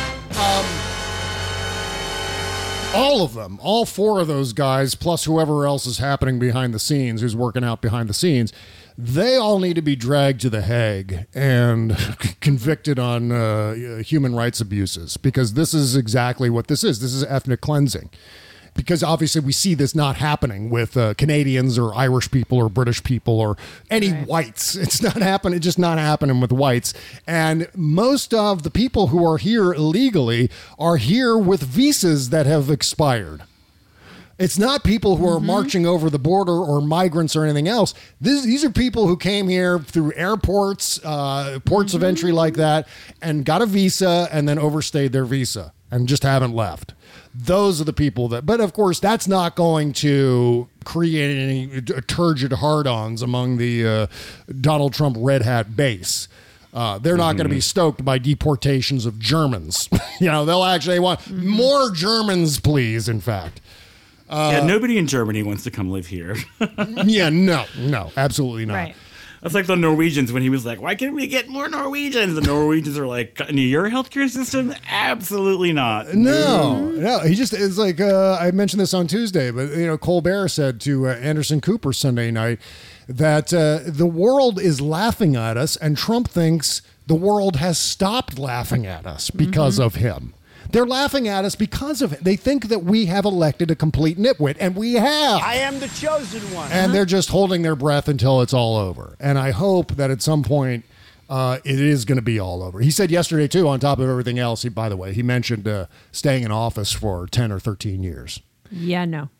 Um, all of them, all four of those guys, plus whoever else is happening behind the scenes, who's working out behind the scenes, they all need to be dragged to the Hague and convicted on uh, human rights abuses, because this is exactly what this is. This is ethnic cleansing. Because obviously we see this not happening with uh, Canadians or Irish people or British people or any right. whites. It's not happening. It's just not happening with whites. And most of the people who are here illegally are here with visas that have expired. It's not people who are mm-hmm. marching over the border or migrants or anything else. This, these are people who came here through airports, uh, ports mm-hmm. of entry like that, and got a visa and then overstayed their visa and just haven't left. Those are the people that, but of course, that's not going to create any turgid hard-ons among the uh, Donald Trump red hat base. Uh, they're not mm-hmm. going to be stoked by deportations of Germans. You know, they'll actually want mm-hmm. more Germans, please, in fact. Uh, yeah, nobody in Germany wants to come live here. yeah, no, no, absolutely not. Right. That's like the Norwegians when he was like, why can't we get more Norwegians? The Norwegians are like, into your healthcare system? Absolutely not. No, no. He just, it's like, uh, I mentioned this on Tuesday, but, you know, Colbert said to uh, Anderson Cooper Sunday night that uh, the world is laughing at us, and Trump thinks the world has stopped laughing at us because mm-hmm. of him. They're laughing at us because of it. They think that we have elected a complete nitwit, and we have. I am the chosen one. And they're just holding their breath until it's all over. And I hope that at some point uh, it is going to be all over. He said yesterday, too, on top of everything else, he, by the way, he mentioned uh, staying in office for ten or thirteen years. Yeah, no. Yeah.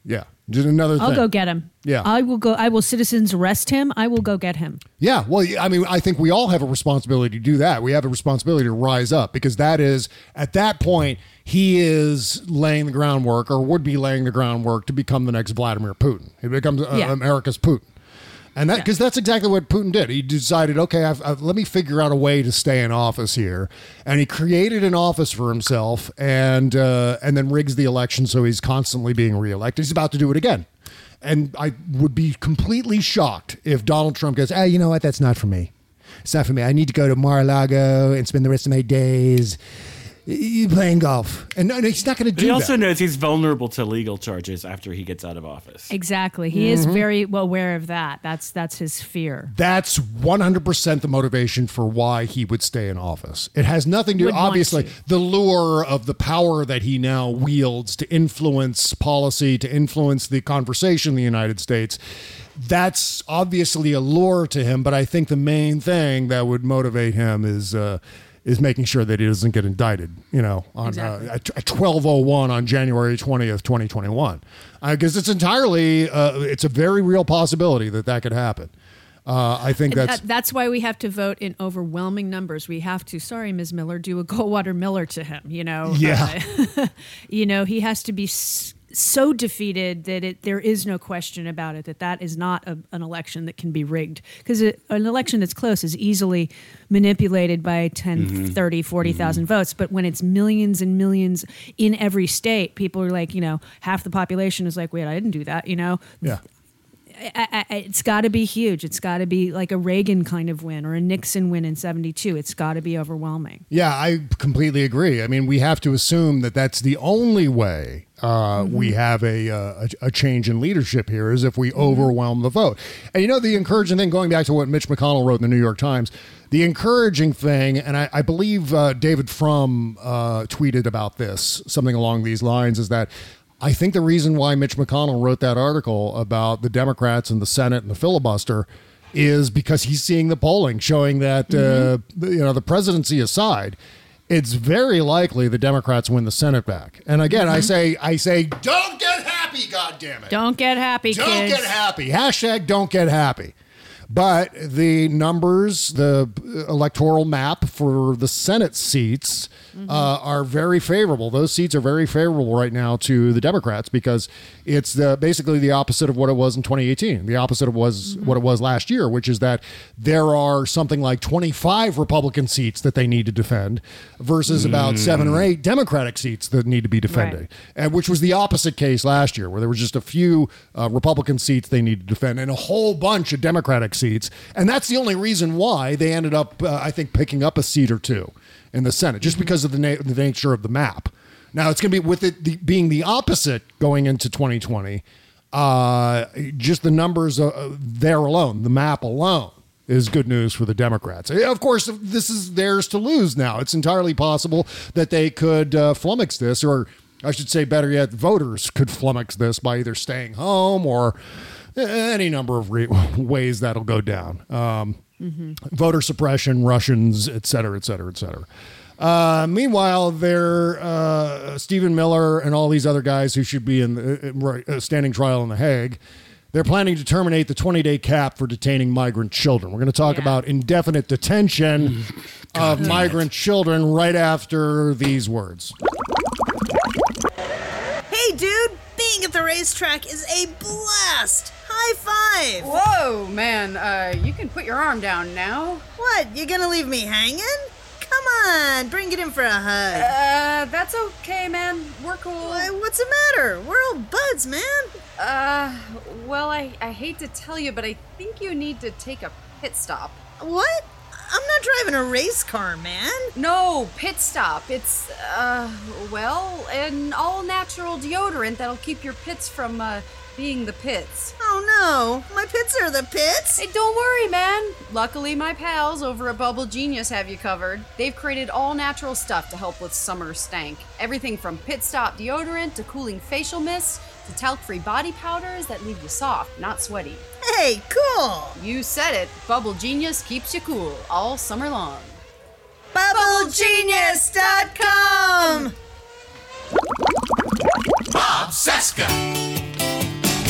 Just another I'll thing. go get him. Yeah. I will go. I will citizens arrest him. I will go get him. Yeah, well, I mean, I think we all have a responsibility to do that. We have a responsibility to rise up because that is, at that point, he is laying the groundwork or would be laying the groundwork to become the next Vladimir Putin. He becomes uh, Yeah. America's Putin. And that because that's exactly what Putin did. He decided, okay, I've, I've, let me figure out a way to stay in office here, and he created an office for himself, and uh, and then rigs the election so he's constantly being reelected. He's about to do it again, and I would be completely shocked if Donald Trump goes, "Ah, you know what? That's not for me. It's not for me. I need to go to Mar-a-Lago and spend the rest of my days playing golf." And no, he's not going to do He also that. knows he's vulnerable to legal charges after he gets out of office. Exactly. He Mhm. is very well aware of that. That's that's his fear. That's one hundred percent the motivation for why he would stay in office. It has nothing to Would want obviously, to. the lure of the power that he now wields to influence policy, to influence the conversation in the United States. That's obviously a lure to him, but I think the main thing that would motivate him is uh, is making sure that he doesn't get indicted, you know, on Exactly. uh, at, at twelve oh one on January twentieth, twenty twenty-one. Because it's entirely, uh, it's a very real possibility that that could happen. Uh, I think And that's... that- that's why we have to vote in overwhelming numbers. We have to, sorry, Miz Miller, do a Goldwater Miller to him, you know? Yeah. Uh, you know, he has to be s- so defeated that it, there is no question about it, that that is not a, an election that can be rigged. Because an election that's close is easily manipulated by ten, Mhm. thirty, forty thousand votes. But when it's millions and millions in every state, people are like, you know, half the population is like, wait, I didn't do that, you know? Yeah. I, I, it's got to be huge. It's got to be like a Reagan kind of win or a Nixon win in seventy-two. It's got to be overwhelming. Yeah, I completely agree. I mean, we have to assume that that's the only way uh, Mm-hmm. we have a, uh, a a change in leadership here is if we overwhelm the vote. And you know, the encouraging thing, going back to what Mitch McConnell wrote in the New York Times, the encouraging thing, and I, I believe uh, David Frum uh, tweeted about this, something along these lines, is that I think the reason why Mitch McConnell wrote that article about the Democrats and the Senate and the filibuster is because he's seeing the polling showing that, uh, you know, the presidency aside, it's very likely the Democrats win the Senate back. And again, I say, I say, don't get happy, goddammit. Don't get happy, Don't kids. get happy. Hashtag don't get happy. But the numbers, the electoral map for the Senate seats Mm-hmm. uh, are very favorable. Those seats are very favorable right now to the Democrats because it's the, basically the opposite of what it was in twenty eighteen. The opposite of was Mm-hmm. what it was last year, which is that there are something like twenty-five Republican seats that they need to defend versus about seven or eight Democratic seats that need to be defended, Right. and which was the opposite case last year, where there was just a few uh, Republican seats they needed to defend and a whole bunch of Democratic seats. And that's the only reason why they ended up, uh, I think, picking up a seat or two in the Senate, just because of the, na- the nature of the map. Now, it's going to be, with it the, being the opposite going into twenty twenty, uh, just the numbers uh, there alone, the map alone, is good news for the Democrats. Of course, this is theirs to lose now. It's entirely possible that they could uh, flummox this, or I should say, better yet, voters could flummox this by either staying home or any number of re- ways that'll go down. Um, Mm-hmm. Voter suppression, Russians, et cetera, et cetera, et cetera. Uh, meanwhile, they're uh, Stephen Miller and all these other guys who should be in the uh, standing trial in The Hague. They're planning to terminate the twenty-day cap for detaining migrant children. We're going to talk Yeah. about indefinite detention of migrant children right after these words. Hey, dude, being at the racetrack is a blast. High five. Whoa, man, uh, you can put your arm down now. What, you gonna leave me hanging? Come on, bring it in for a hug. Uh, that's okay, man. We're cool. Why, what's the matter? We're old buds, man. Uh, well, I, I hate to tell you, but I think you need to take a pit stop. What? I'm not driving a race car, man. No, pit stop. It's, uh, well, an all-natural deodorant that'll keep your pits from, uh, being the pits. Oh no, my pits are the pits. Hey, don't worry, man. Luckily, my pals over at Bubble Genius have you covered. They've created all-natural stuff to help with summer stank. Everything from pit stop deodorant to cooling facial mists to talc-free body powders that leave you soft, not sweaty. Hey, cool. You said it. Bubble Genius keeps you cool all summer long. bubble genius dot com. Bob Cesca.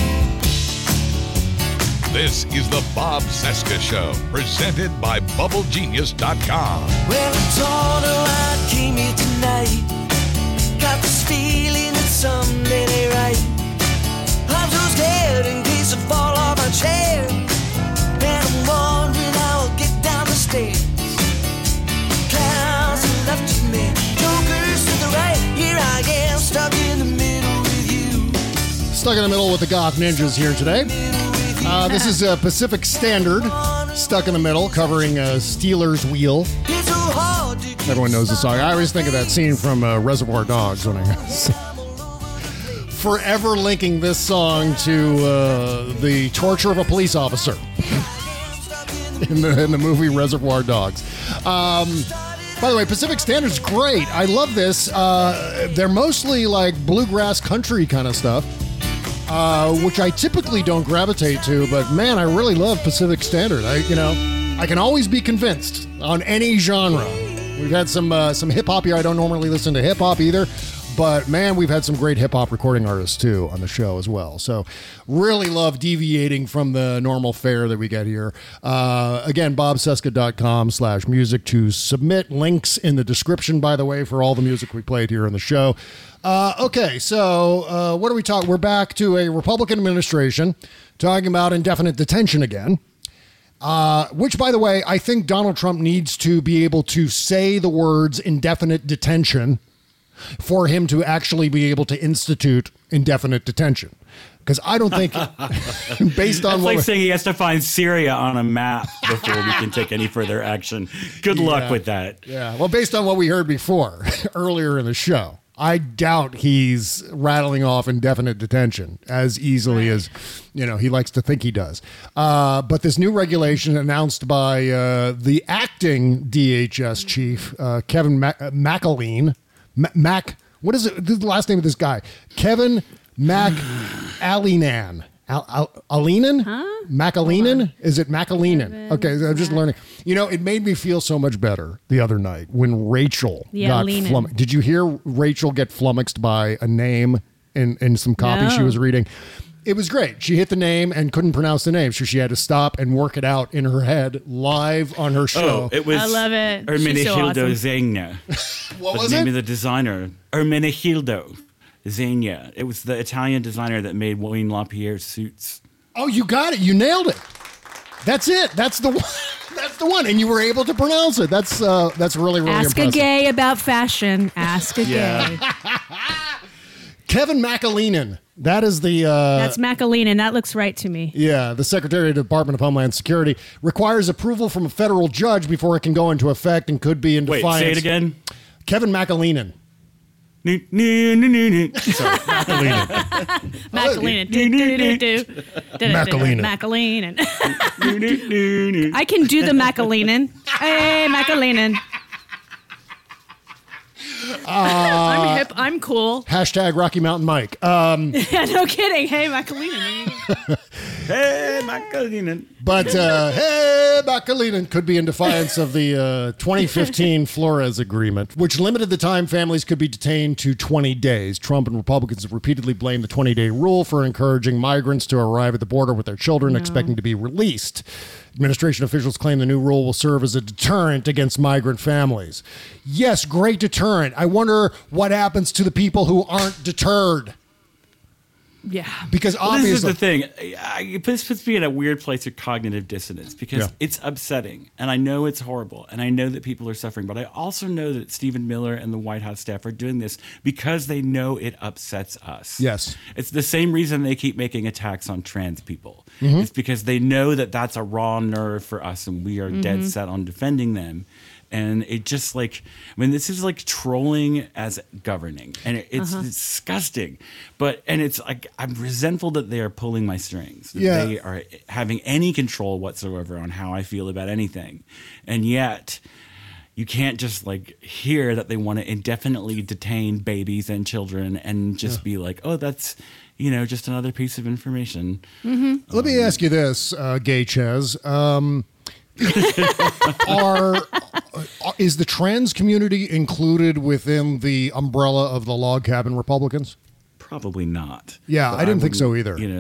This is the Bob Cesca Show, presented by Bubble Genius dot com. Well, it's all the light came here tonight. Got this feeling that someday they right. I'm so scared in case I fall off my chair. And I'm wondering how I'll get down the stairs. Clowns to the left of me, jokers to the right. Here I am, stuck in the middle with you. Stuck in the middle with the Goth Ninjas here today. Uh, this is uh, Pacific Standard, Stuck in the Middle, covering uh, Steelers Wheel. Everyone knows the song. I always think of that scene from uh, Reservoir Dogs when I forever linking this song to uh, the torture of a police officer in the in the movie Reservoir Dogs. Um, by the way, Pacific Standard's great. I love this. Uh, they're mostly like bluegrass country kind of stuff. Uh, which I typically don't gravitate to, but man, I really love Pacific Standard. I, you know, I can always be convinced on any genre. We've had some uh, some hip hop here. I don't normally listen to hip hop either, but man, we've had some great hip hop recording artists too on the show as well. So, really love deviating from the normal fare that we get here. Uh, again, bob cesca dot com slash music to submit. Links in the description, by the way, for all the music we played here on the show. Uh, okay, so uh, what are we talking? We're back to a Republican administration talking about indefinite detention again, uh, which, by the way, I think Donald Trump needs to be able to say the words indefinite detention for him to actually be able to institute indefinite detention. Because I don't think, based on That's what like saying he has to find Syria on a map before we can take any further action. Good luck Yeah. with that. Yeah, well, based on what we heard before, earlier in the show, I doubt he's rattling off indefinite detention as easily as, you know, he likes to think he does. Uh, but this new regulation announced by uh, the acting D H S chief, uh, Kevin Mac- McAleen, Ma- Mac, what is it? The last name of this guy? Kevin McAleenan. Al- Al- Aleenan? Huh? McAleenan? Is it McAleenan? Okay, I'm just learning. You know, it made me feel so much better the other night when Rachel Yeah, got Aleenan. flummoxed. Did you hear Rachel get flummoxed by a name in, in some copy No. she was reading? It was great. She hit the name and couldn't pronounce the name, so she had to stop and work it out in her head live on her show. Oh, it was I love it. Ermenegildo She's so awesome. Zegna. What was was the name it? of the designer? Ermenegildo Zegna. It was the Italian designer that made Wayne LaPierre suits. Oh, you got it. You nailed it. That's it. That's the one. That's the one. And you were able to pronounce it. That's uh, that's really, really Ask impressive. a gay about fashion. Ask a Yeah. gay. Kevin McAleenan. That is the... Uh, That's McAleen, and that looks right to me. Yeah, the Secretary of the Department of Homeland Security requires approval from a federal judge before it can go into effect and could be in Wait, defiance. say it again. Kevin McAleenan. No, no, no, no, no. Sorry, McAleenan. McAleen. Do, do, do, do. Macaleenan. Macaleenan. I can do the Macaleenan. Hey, Macaleenan. Uh, I'm hip. I'm cool. Hashtag Rocky Mountain Mike. Um, Yeah, no kidding. Hey, Macaleenan. Hey, Macaleenan. but, uh, hey, McAleenan could be in defiance of the uh, twenty fifteen Flores Agreement, which limited the time families could be detained to twenty days. Trump and Republicans have repeatedly blamed the twenty-day rule for encouraging migrants to arrive at the border with their children, No. expecting to be released. Administration officials claim the new rule will serve as a deterrent against migrant families. Yes, great deterrent. I wonder what happens to the people who aren't deterred. Yeah. Because Well, this is obviously... the thing. I- This puts me in a weird place of cognitive dissonance because Yeah. it's upsetting, and I know it's horrible, and I know that people are suffering, but I also know that Stephen Miller and the White House staff are doing this because they know it upsets us. Yes. It's the same reason they keep making attacks on trans people. Mhm. It's because they know that that's a raw nerve for us, and we are dead Mhm. set on defending them. And it just like, I mean, this is like trolling as governing, and it, it's Uh-huh. disgusting. But and it's like I'm resentful that they are pulling my strings. That Yeah. they are having any control whatsoever on how I feel about anything, and yet you can't just like hear that they want to indefinitely detain babies and children and just Yeah. be like, oh, that's you know just another piece of information. Mm-hmm. Let me ask you this, uh, Gay Ches. Um, are, are is the trans community included within the umbrella of the log cabin Republicans? Probably not. Yeah, But I didn't think wouldn't, so either. You know,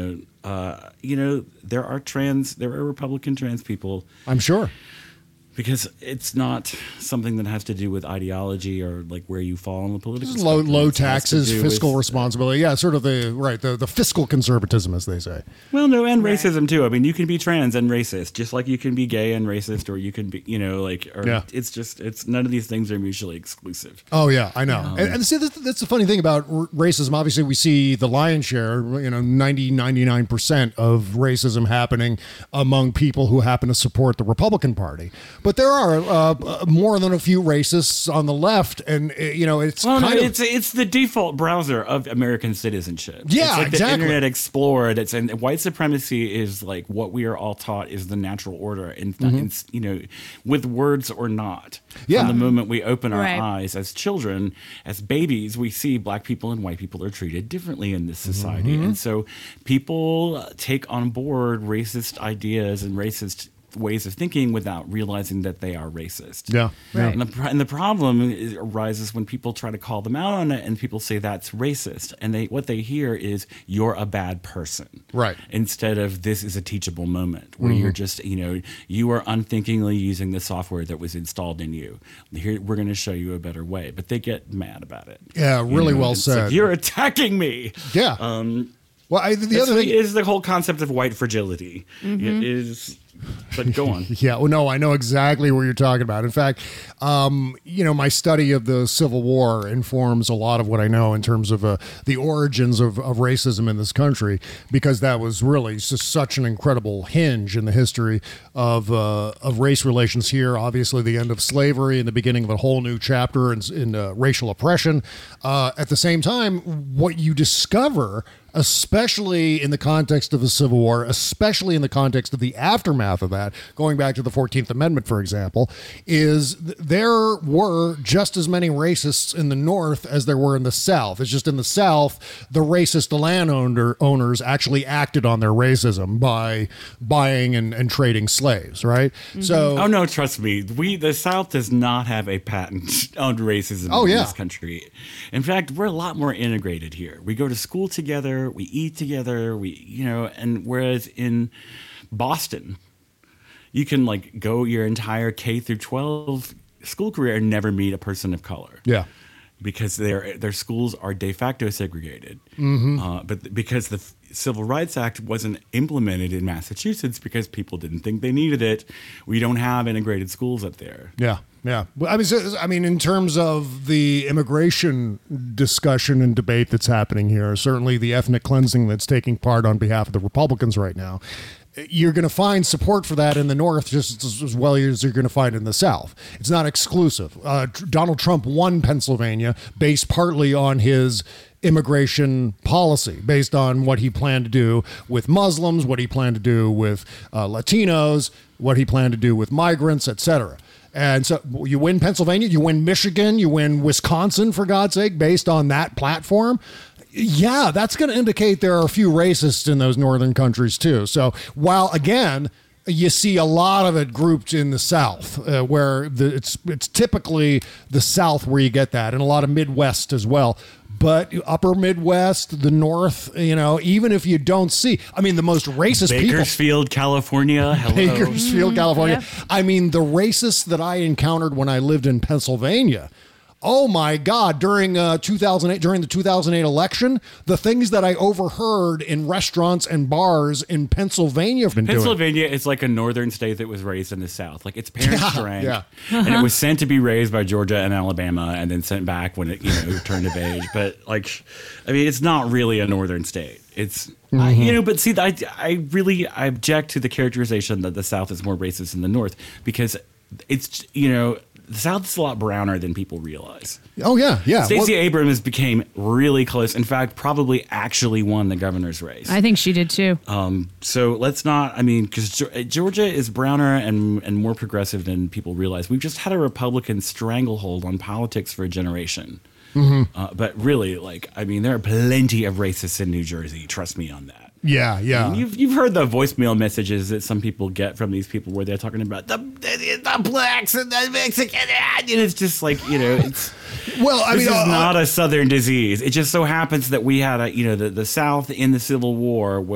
uh, you know, there are trans, there are Republican trans people. I'm sure. Because it's not something that has to do with ideology or like where you fall on the political Low, spectrum. low It has to taxes, do fiscal with- responsibility. Yeah, sort of the right, the, the fiscal conservatism, as they say. Well, no, and racism too. I mean, you can be trans and racist, just like you can be gay and racist, or you can be, you know, like, or Yeah. it's just, it's none of these things are mutually exclusive. Oh yeah, I know. Um, and, and see, that's, that's the funny thing about r- racism. Obviously, we see the lion's share, you know, ninety, ninety-nine percent of racism happening among people who happen to support the Republican Party. But there are uh, uh, more than a few racists on the left, and uh, you know, it's Well, no, kind of it's it's the default browser of American citizenship. Yeah, it's like exactly. the Internet Explorer. That's and white supremacy is like what we are all taught is the natural order, and Mhm. you know, with words or not. Yeah. From the moment we open our Right. eyes as children, as babies, we see black people and white people are treated differently in this society, Mhm. and so people take on board racist ideas and racist ways of thinking without realizing that they are racist. Yeah. Right. And the, pro- and the problem is, arises when people try to call them out on it, and people say that's racist, and they what they hear is you're a bad person, Right. Instead of this is a teachable moment where Mhm. you're just you know you are unthinkingly using the software that was installed in you. Here we're going to show you a better way, but they get mad about it. Yeah, You really know, well it's like, said. you're attacking me. Yeah. Um, well, I, the that's other thing is the whole concept of white fragility. Mhm. It is. But go on. Yeah, well, no, I know exactly what you're talking about. In fact, um, you know, my study of the Civil War informs a lot of what I know in terms of uh, the origins of, of racism in this country, because that was really just such an incredible hinge in the history of uh, of race relations here. Obviously, the end of slavery and the beginning of a whole new chapter in, in uh, racial oppression. Uh, at the same time, what you discover, especially in the context of the Civil War, especially in the context of the aftermath of that, going back to the fourteenth Amendment, for example, is th- there were just as many racists in the North as there were in the South. It's just in the South, the racist landowner owners actually acted on their racism by buying and, and trading slaves, right? So, oh no, trust me, we the South does not have a patent on racism Oh, in yeah. this country. In fact, we're a lot more integrated here. We go to school together, we eat together, we you know, and whereas in Boston, you can like go your entire K through twelve school career and never meet a person of color. Yeah. Because their their schools are de facto segregated. Mhm. Uh, but because the Civil Rights Act wasn't implemented in Massachusetts because people didn't think they needed it, we don't have integrated schools up there. Yeah, yeah. Well, I mean, so- I mean, in terms of the immigration discussion and debate that's happening here, certainly the ethnic cleansing that's taking part on behalf of the Republicans right now, you're going to find support for that in the North just as, as well as you're going to find in the South. It's not exclusive. Uh, Tr- Donald Trump won Pennsylvania based partly on his immigration policy, based on what he planned to do with Muslims, what he planned to do with uh, Latinos, what he planned to do with migrants, et cetera. And so you win Pennsylvania, you win Michigan, you win Wisconsin, for God's sake, based on that platform. Yeah, that's going to indicate there are a few racists in those northern countries too. So while, again, you see a lot of it grouped in the South, uh, where the, it's it's typically the South where you get that, and a lot of Midwest as well. But upper Midwest, the North, you know, even if you don't see, I mean, the most racist people. Bakersfield, California. Hello. Bakersfield, California. I mean, the racists that I encountered when I lived in Pennsylvania. Oh my God! During uh, two thousand eight, during the two thousand eight election, the things that I overheard in restaurants and bars in Pennsylvania have been doing. Pennsylvania is like a northern state that was raised in the South. Like its parents Yeah, drank, yeah. and Uh-huh. it was sent to be raised by Georgia and Alabama, and then sent back when it you know turned of age. But like, I mean, it's not really a northern state. It's I, Mhm. you know, but see, I I really I object to the characterization that the South is more racist than the North because it's you know. The South is a lot browner than people realize. Oh yeah, yeah. Stacey Well- Abrams became really close. In fact, probably actually won the governor's race. I think she did too. Um, so let's not. I mean, because Georgia is browner and and more progressive than people realize. We've just had a Republican stranglehold on politics for a generation. Mhm. Uh, but really, like, I mean, there are plenty of racists in New Jersey. Trust me on that. Yeah, yeah. I mean, you've you've heard the voicemail messages that some people get from these people where they're talking about the the, the blacks and the Mexican, and it's just like you know, it's well, I this mean, is uh, not a Southern disease. It just so happens that we had a you know the the South in the Civil War was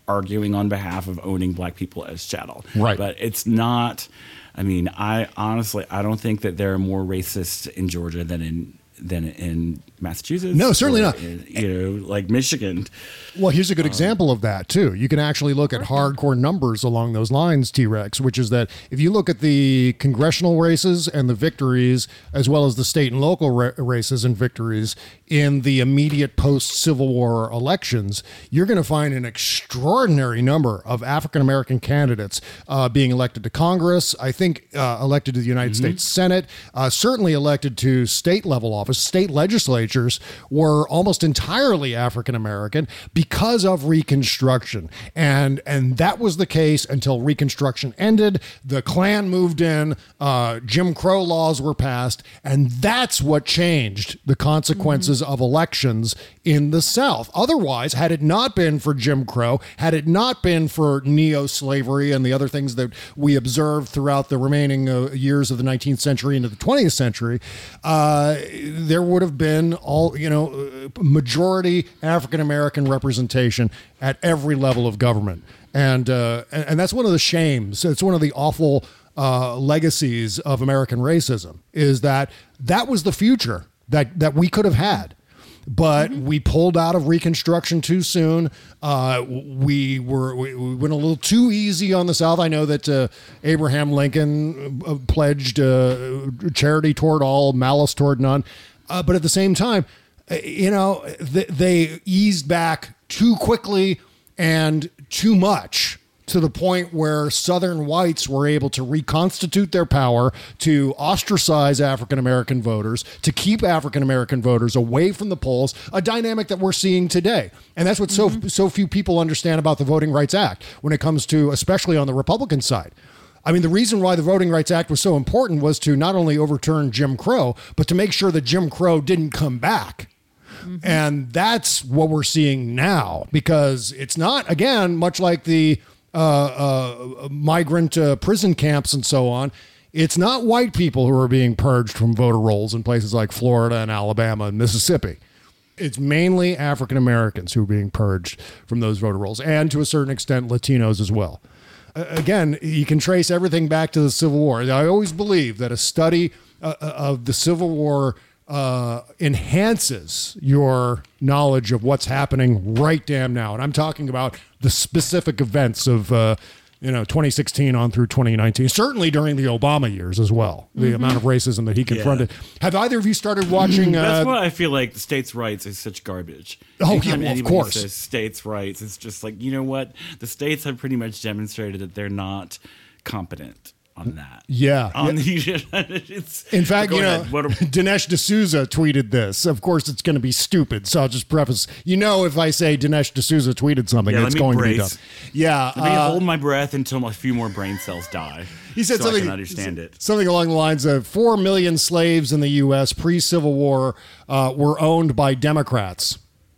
arguing on behalf of owning black people as chattel. Right. But it's not, I mean, I honestly, I don't think that there are more racists in Georgia than in than in Massachusetts. No, certainly not. In, you know, like Michigan. Well, here's a good um, example of that, too. You can actually look at hardcore numbers along those lines, T-Rex, which is that if you look at the congressional races and the victories, as well as the state and local ra- races and victories in the immediate post-Civil War elections, you're going to find an extraordinary number of African-American candidates uh, being elected to Congress, I think uh, elected to the United mm-hmm. States Senate, uh, certainly elected to state-level office. State legislatures were almost entirely African-American because of Reconstruction. And and that was the case until Reconstruction ended. The Klan moved in, uh, Jim Crow laws were passed, and that's what changed the consequences mm-hmm. of elections in the South. Otherwise, had it not been for Jim Crow, had it not been for neo-slavery and the other things that we observed throughout the remaining uh, years of the nineteenth century into the twentieth century, uh, there would have been all, you know, majority African-American representation at every level of government. And, uh, and, and that's one of the shames. It's one of the awful uh, legacies of American racism, is that that was the future that, that we could have had. But mm-hmm. we pulled out of Reconstruction too soon. Uh, we were we, we went a little too easy on the South. I know that uh, Abraham Lincoln uh, pledged uh, charity toward all, malice toward none. Uh, but at the same time, uh, you know, th- they eased back too quickly and too much, to the point where Southern whites were able to reconstitute their power, to ostracize African-American voters, to keep African-American voters away from the polls, a dynamic that we're seeing today. And that's what mm-hmm. so so few people understand about the Voting Rights Act when it comes to, especially on the Republican side. I mean, the reason why the Voting Rights Act was so important was to not only overturn Jim Crow, but to make sure that Jim Crow didn't come back. Mm-hmm. And that's what we're seeing now, because it's not, again, much like the Uh, uh, migrant uh, prison camps and so on. It's not white people who are being purged from voter rolls in places like Florida and Alabama and Mississippi. It's mainly African Americans who are being purged from those voter rolls, and to a certain extent Latinos as well. Uh, again, you can trace everything back to the Civil War. I always believe that a study uh, of the Civil War Uh, enhances your knowledge of what's happening right damn now. And I'm talking about the specific events of, uh, you know, twenty sixteen on through twenty nineteen, certainly during the Obama years as well, the mm-hmm. amount of racism that he confronted. Yeah. Have either of you started watching? Uh, That's why I feel like states' rights is such garbage. Oh, yeah, well, of course. Says states' rights, it's just like, you know what? The states have pretty much demonstrated that they're not competent on that. Yeah. On yeah. The, it's, In fact, you know, are, Dinesh D'Souza tweeted this. Of course, it's going to be stupid, so I'll just preface. You know, if I say Dinesh D'Souza tweeted something, yeah, it's going brace. to be dumb. Yeah. Let me uh, hold my breath until a few more brain cells die. He said so something. I can understand it. Something along the lines of four million slaves in the U S pre-Civil War uh, were owned by Democrats.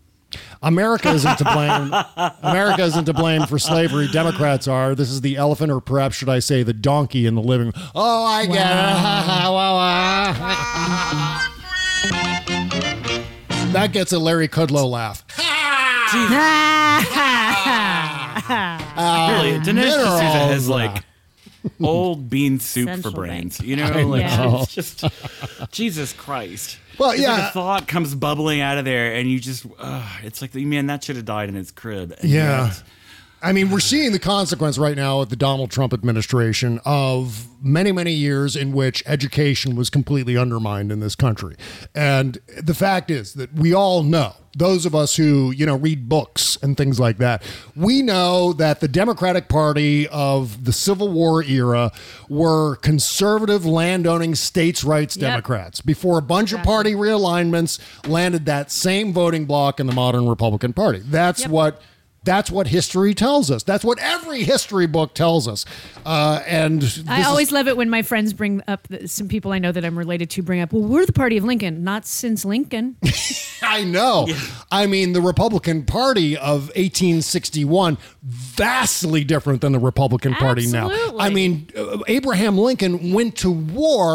America isn't to blame. America isn't to blame for slavery. Democrats are. This is the elephant, or perhaps should I say the donkey in the living room. Oh, I get it. That gets a Larry Kudlow laugh. uh, really, Dinesh D'Souza has like old bean soup Central for brains. Bank. You know, I like know. It's just Jesus Christ. Well, it's yeah, like a thought comes bubbling out of there, and you just, uh, it's like, man, that should have died in its crib. And yeah. Yet, I mean, we're seeing the consequence right now with the Donald Trump administration of many, many years in which education was completely undermined in this country. And the fact is that we all know, those of us who, you know, read books and things like that, we know that the Democratic Party of the Civil War era were conservative, landowning, states' rights yep. Democrats before a bunch exactly. of party realignments landed that same voting bloc in the modern Republican Party. That's yep. what... That's what history tells us. That's what every history book tells us. Uh, and I always is, love it when my friends bring up, the, some people I know that I'm related to bring up, well, we're the party of Lincoln. Not since Lincoln. I know. Yeah. I mean, the Republican Party of eighteen sixty-one, vastly different than the Republican Party Absolutely. now. I mean, uh, Abraham Lincoln went to war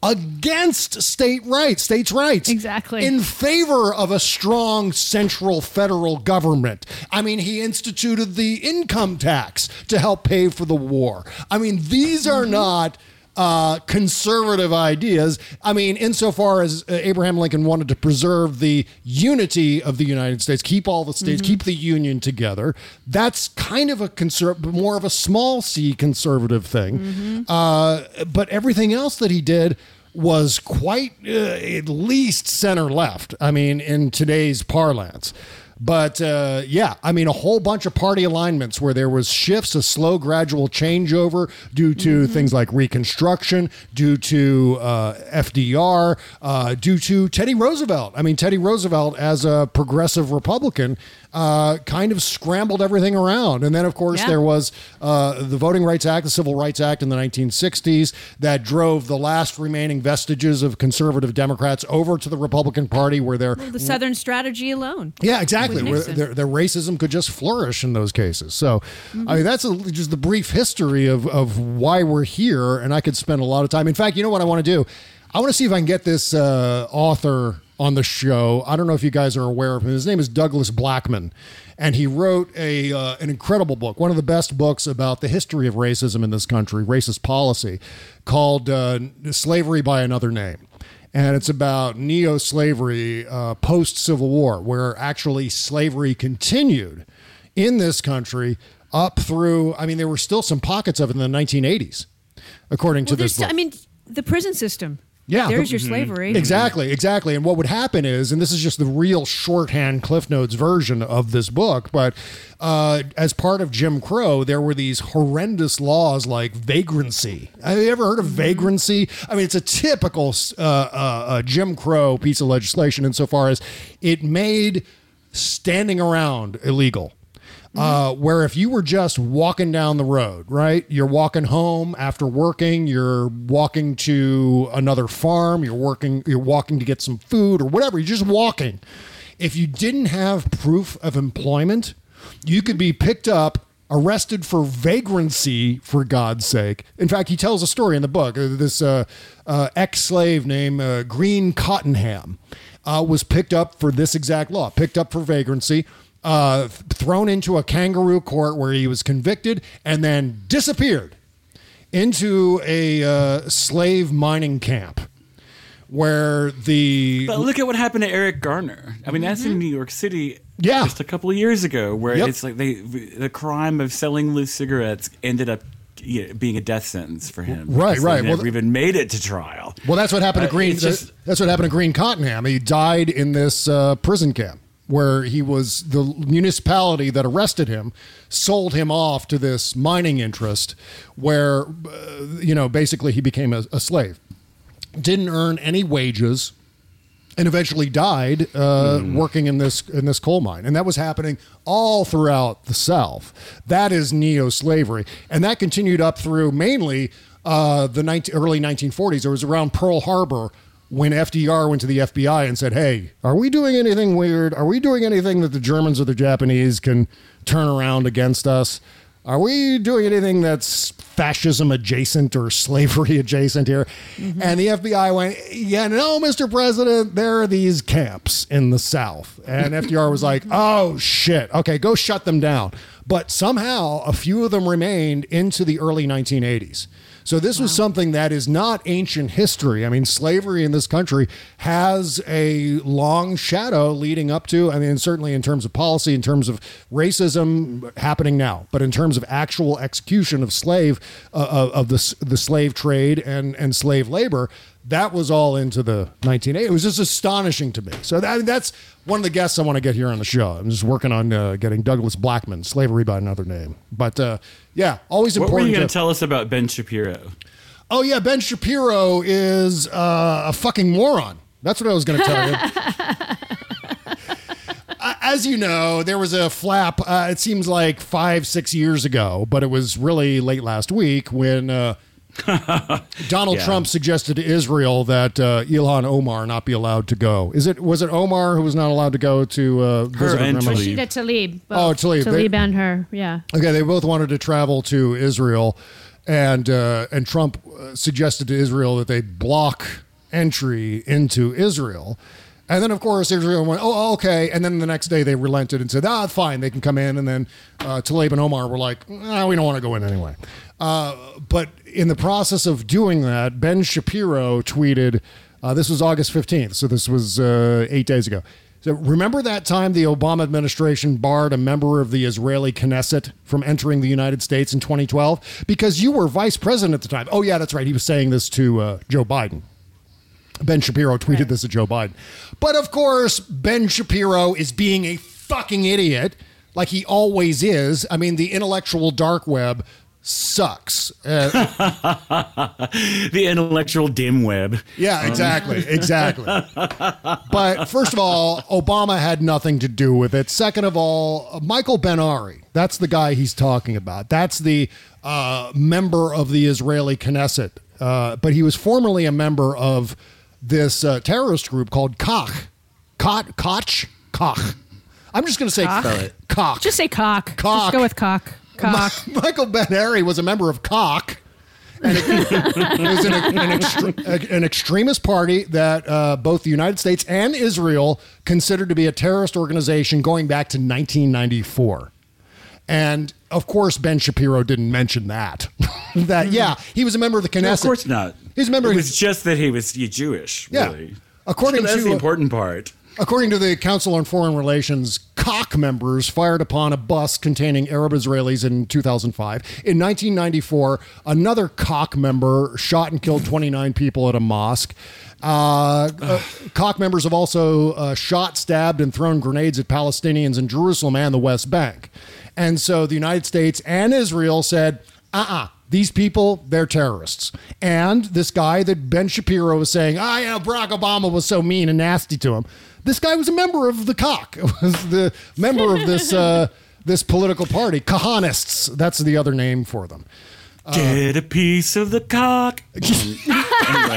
against state rights, states' rights. Exactly. In favor of a strong central federal government. I mean, he instituted the income tax to help pay for the war. I mean, these are mm-hmm. not uh, conservative ideas. I mean, insofar as uh, Abraham Lincoln wanted to preserve the unity of the United States, keep all the states, mm-hmm. keep the union together, that's kind of a conserv- more of a small c conservative thing. Mm-hmm. Uh, but everything else that he did was quite uh, at least center left. I mean, in today's parlance. But uh, yeah, I mean, a whole bunch of party alignments where there was shifts, a slow, gradual changeover due to mm-hmm. things like Reconstruction, due to uh, F D R, uh, due to Teddy Roosevelt. I mean, Teddy Roosevelt, as a progressive Republican, uh, kind of scrambled everything around. And then, of course, yeah. there was uh, the Voting Rights Act, the Civil Rights Act in the nineteen sixties that drove the last remaining vestiges of conservative Democrats over to the Republican Party, where they're well, the Southern strategy alone. Yeah, exactly. Where their, their racism could just flourish in those cases. So, mm-hmm. I mean, that's a, just the brief history of, of why we're here. And I could spend a lot of time. In fact, you know what I want to do? I want to see if I can get this uh, author on the show. I don't know if you guys are aware of him. His name is Douglas Blackman. And he wrote a uh, an incredible book, one of the best books about the history of racism in this country, racist policy, called uh, Slavery by Another Name. And it's about neo-slavery uh, post-Civil War, where actually slavery continued in this country up through, I mean, there were still some pockets of it in the nineteen eighties, according well, to this book. I mean, the prison system. Yeah, there's the, your slavery. Exactly, exactly. And what would happen is, and this is just the real shorthand Cliff Notes version of this book, but uh, as part of Jim Crow, there were these horrendous laws like vagrancy. Have you ever heard of vagrancy? I mean, it's a typical uh, uh, uh, Jim Crow piece of legislation insofar as it made standing around illegal. Uh, where if you were just walking down the road, right? You're walking home after working, you're walking to another farm, you're working, you're walking to get some food or whatever, you're just walking. If you didn't have proof of employment, you could be picked up, arrested for vagrancy, for God's sake. In fact, he tells a story in the book. This uh, uh, ex-slave named uh, Green Cottenham uh, was picked up for this exact law, picked up for vagrancy, Uh, thrown into a kangaroo court where he was convicted and then disappeared into a uh, slave mining camp where the... But look at what happened to Eric Garner. I mean, that's mm-hmm. in New York City yeah. just a couple of years ago, where yep. it's like they the crime of selling loose cigarettes ended up you know, being a death sentence for him. Right, right. He well, never even made it to trial. Well, that's what happened uh, to Green. Just, that's what happened to Green Cottenham. He died in this uh, prison camp, where he was, the municipality that arrested him sold him off to this mining interest where, uh, you know, basically he became a, a slave. Didn't earn any wages and eventually died uh, mm. working in this in this coal mine. And that was happening all throughout the South. That is neo-slavery. And that continued up through mainly uh, the nineteen, early nineteen forties. It was around Pearl Harbor when F D R went to the F B I and said, hey, are we doing anything weird? Are we doing anything that the Germans or the Japanese can turn around against us? Are we doing anything that's fascism adjacent or slavery adjacent here? Mm-hmm. And the F B I went, yeah, no, Mister President, there are these camps in the South. And F D R was like, oh, shit. Okay, go shut them down. But somehow a few of them remained into the early nineteen eighties. So this wow. was something that is not ancient history. I mean, slavery in this country has a long shadow leading up to, I mean, certainly in terms of policy, in terms of racism happening now, but in terms of actual execution of slave, uh, of, of the, the slave trade and, and slave labor, that was all into the nineteen eighties. It was just astonishing to me. So that, that's one of the guests I want to get here on the show. I'm just working on uh, getting Douglas Blackman, Slavery by Another Name. But uh, yeah, always important. What were you going to tell us about Ben Shapiro? Oh, yeah, Ben Shapiro is uh, a fucking moron. That's what I was going to tell you. As you know, there was a flap, uh, it seems like five, six years ago, but it was really late last week when... Uh, Donald yeah. Trump suggested to Israel that uh, Ilhan Omar not be allowed to go. Is it was it Omar who was not allowed to go to uh, visit her and Talib? Rashida Tlaib. Oh, Tlaib. Tlaib they, and her, yeah. Okay, they both wanted to travel to Israel, and uh, and Trump uh, suggested to Israel that they block entry into Israel. And then, of course, Israel went, oh, okay. And then the next day they relented and said, ah, fine, they can come in. And then uh, Tlaib and Omar were like, nah, we don't want to go in anyway. Uh, but in the process of doing that, Ben Shapiro tweeted, uh, this was August fifteenth, so this was uh, eight days ago. So remember that time the Obama administration barred a member of the Israeli Knesset from entering the United States in twenty twelve? Because you were vice president at the time. Oh, yeah, that's right. He was saying this to uh, Joe Biden. Ben Shapiro tweeted right. this to Joe Biden. But of course, Ben Shapiro is being a fucking idiot, like he always is. I mean, the intellectual dark web sucks. Uh, the intellectual dim web. Yeah, exactly. Um. Exactly. But first of all, Obama had nothing to do with it. Second of all, Michael Ben-Ari, that's the guy he's talking about. That's the uh, member of the Israeli Knesset. Uh, but he was formerly a member of this uh, terrorist group called Koch. Koch? Koch? Koch. I'm just going to say Koch. Koch. Just say cock. Koch. Just go with cock. Cock. Ma- Michael Ben-Ari was a member of Koch. And it, it was an, an, extre- an extremist party that uh, both the United States and Israel considered to be a terrorist organization going back to nineteen ninety-four. And of course, Ben Shapiro didn't mention that. that yeah, he was a member of the Knesset. No, of course not. He's a member. It of was the, just that he was Jewish. Really. Yeah. According so that's to the important part. According to the Council on Foreign Relations, Koch members fired upon a bus containing Arab Israelis in two thousand five. In nineteen ninety-four, another Koch member shot and killed twenty-nine people at a mosque. Uh, uh, Koch members have also uh, shot, stabbed, and thrown grenades at Palestinians in Jerusalem and the West Bank. And so the United States and Israel said, uh-uh, these people, they're terrorists. And this guy that Ben Shapiro was saying, ah, you know, Barack Obama was so mean and nasty to him. This guy was a member of the Koch, was the member of this uh, this political party. Kahanists, that's the other name for them. Uh, Get a piece of the cock. Anyway.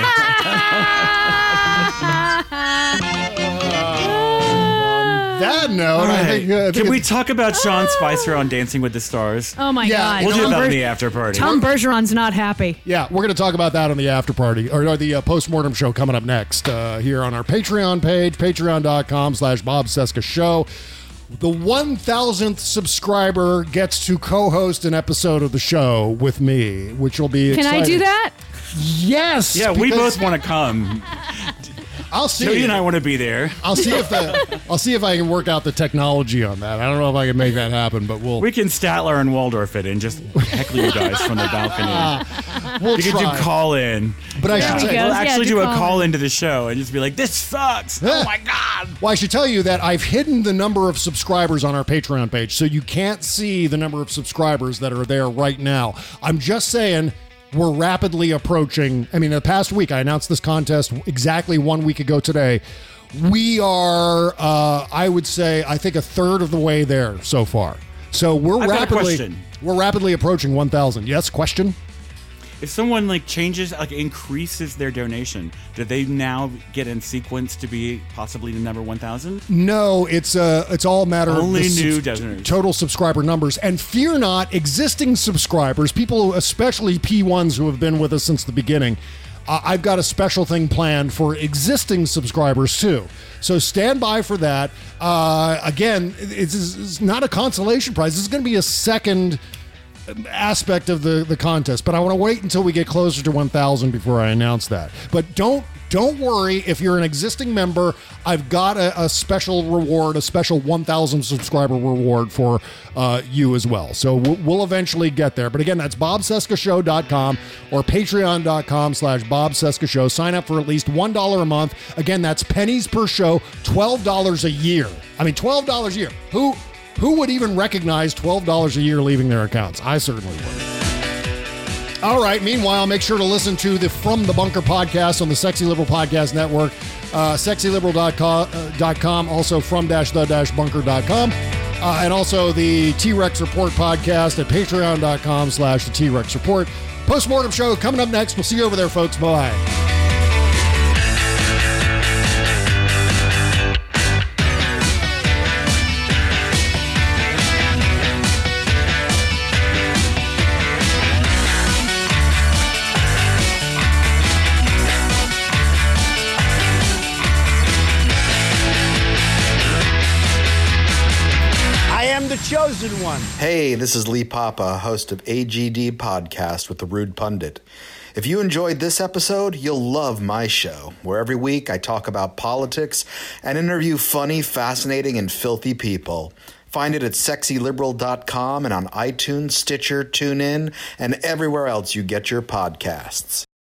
That note, right. I think. Uh, I think Can we talk about Sean Spicer on Dancing with the Stars? Oh my Yeah, God! We'll do Tom that Ber- in the after party. Tom Bergeron's not happy. Yeah, we're going to talk about that on the after party or, or the uh, post-mortem show coming up next uh, here on our Patreon page, patreon.com slash Bob Cesca Show. The one thousandth subscriber gets to co-host an episode of the show with me, which will be Can exciting. I do that? Yes. Yeah, we both want to come. I'll see. Jody and I want to be there. I'll see if the, I'll see if I can work out the technology on that. I don't know if I can make that happen, but we'll. We can Statler and Waldorf it and just heckle you guys from the balcony. We'll you try. can do call in. But I should we'll say, actually yeah, do, do a call call in. into the show and just be like, "This sucks." Oh my God. Well, I should tell you that I've hidden the number of subscribers on our Patreon page, so you can't see the number of subscribers that are there right now. I'm just saying. We're rapidly approaching. I mean, in the past week, I announced this contest exactly one week ago today. We are, uh, I would say, I think a third of the way there so far. So we're I've got a rapidly, question. we're rapidly approaching one thousand. Yes, question? If someone like changes, like increases their donation, do they now get in sequence to be possibly the number one thousand? No, it's uh, it's all a matter Only of the new subs- donors. total subscriber numbers. And fear not, existing subscribers, people, especially P ones who have been with us since the beginning, uh, I've got a special thing planned for existing subscribers too. So stand by for that. Uh, again, it's, it's not a consolation prize. This is going to be a second aspect of the, the contest, but I want to wait until we get closer to one thousand before I announce that. But don't don't worry if you're an existing member. I've got a, a special reward, a special one thousand subscriber reward for uh, you as well. So we'll, we'll eventually get there. But again, that's bob cesca show dot com or patreon.com slash Bob Cesca Show. Sign up for at least one dollar a month. Again, that's pennies per show, twelve dollars a year. I mean, twelve dollars a year. Who... Who would even recognize twelve dollars a year leaving their accounts? I certainly would. All right. Meanwhile, make sure to listen to the From the Bunker podcast on the Sexy Liberal Podcast Network, uh, sexy liberal dot com, also from dash the dash bunker dot com, uh, and also the T-Rex Report podcast at patreon.com slash the T-Rex Report. Postmortem show coming up next. We'll see you over there, folks. Bye. chosen one. Hey, this is Lee Papa, host of A G D Podcast with The Rude Pundit. If you enjoyed this episode, you'll love my show, where every week I talk about politics and interview funny, fascinating, and filthy people. Find it at sexy liberal dot com and on iTunes, Stitcher, TuneIn, and everywhere else you get your podcasts.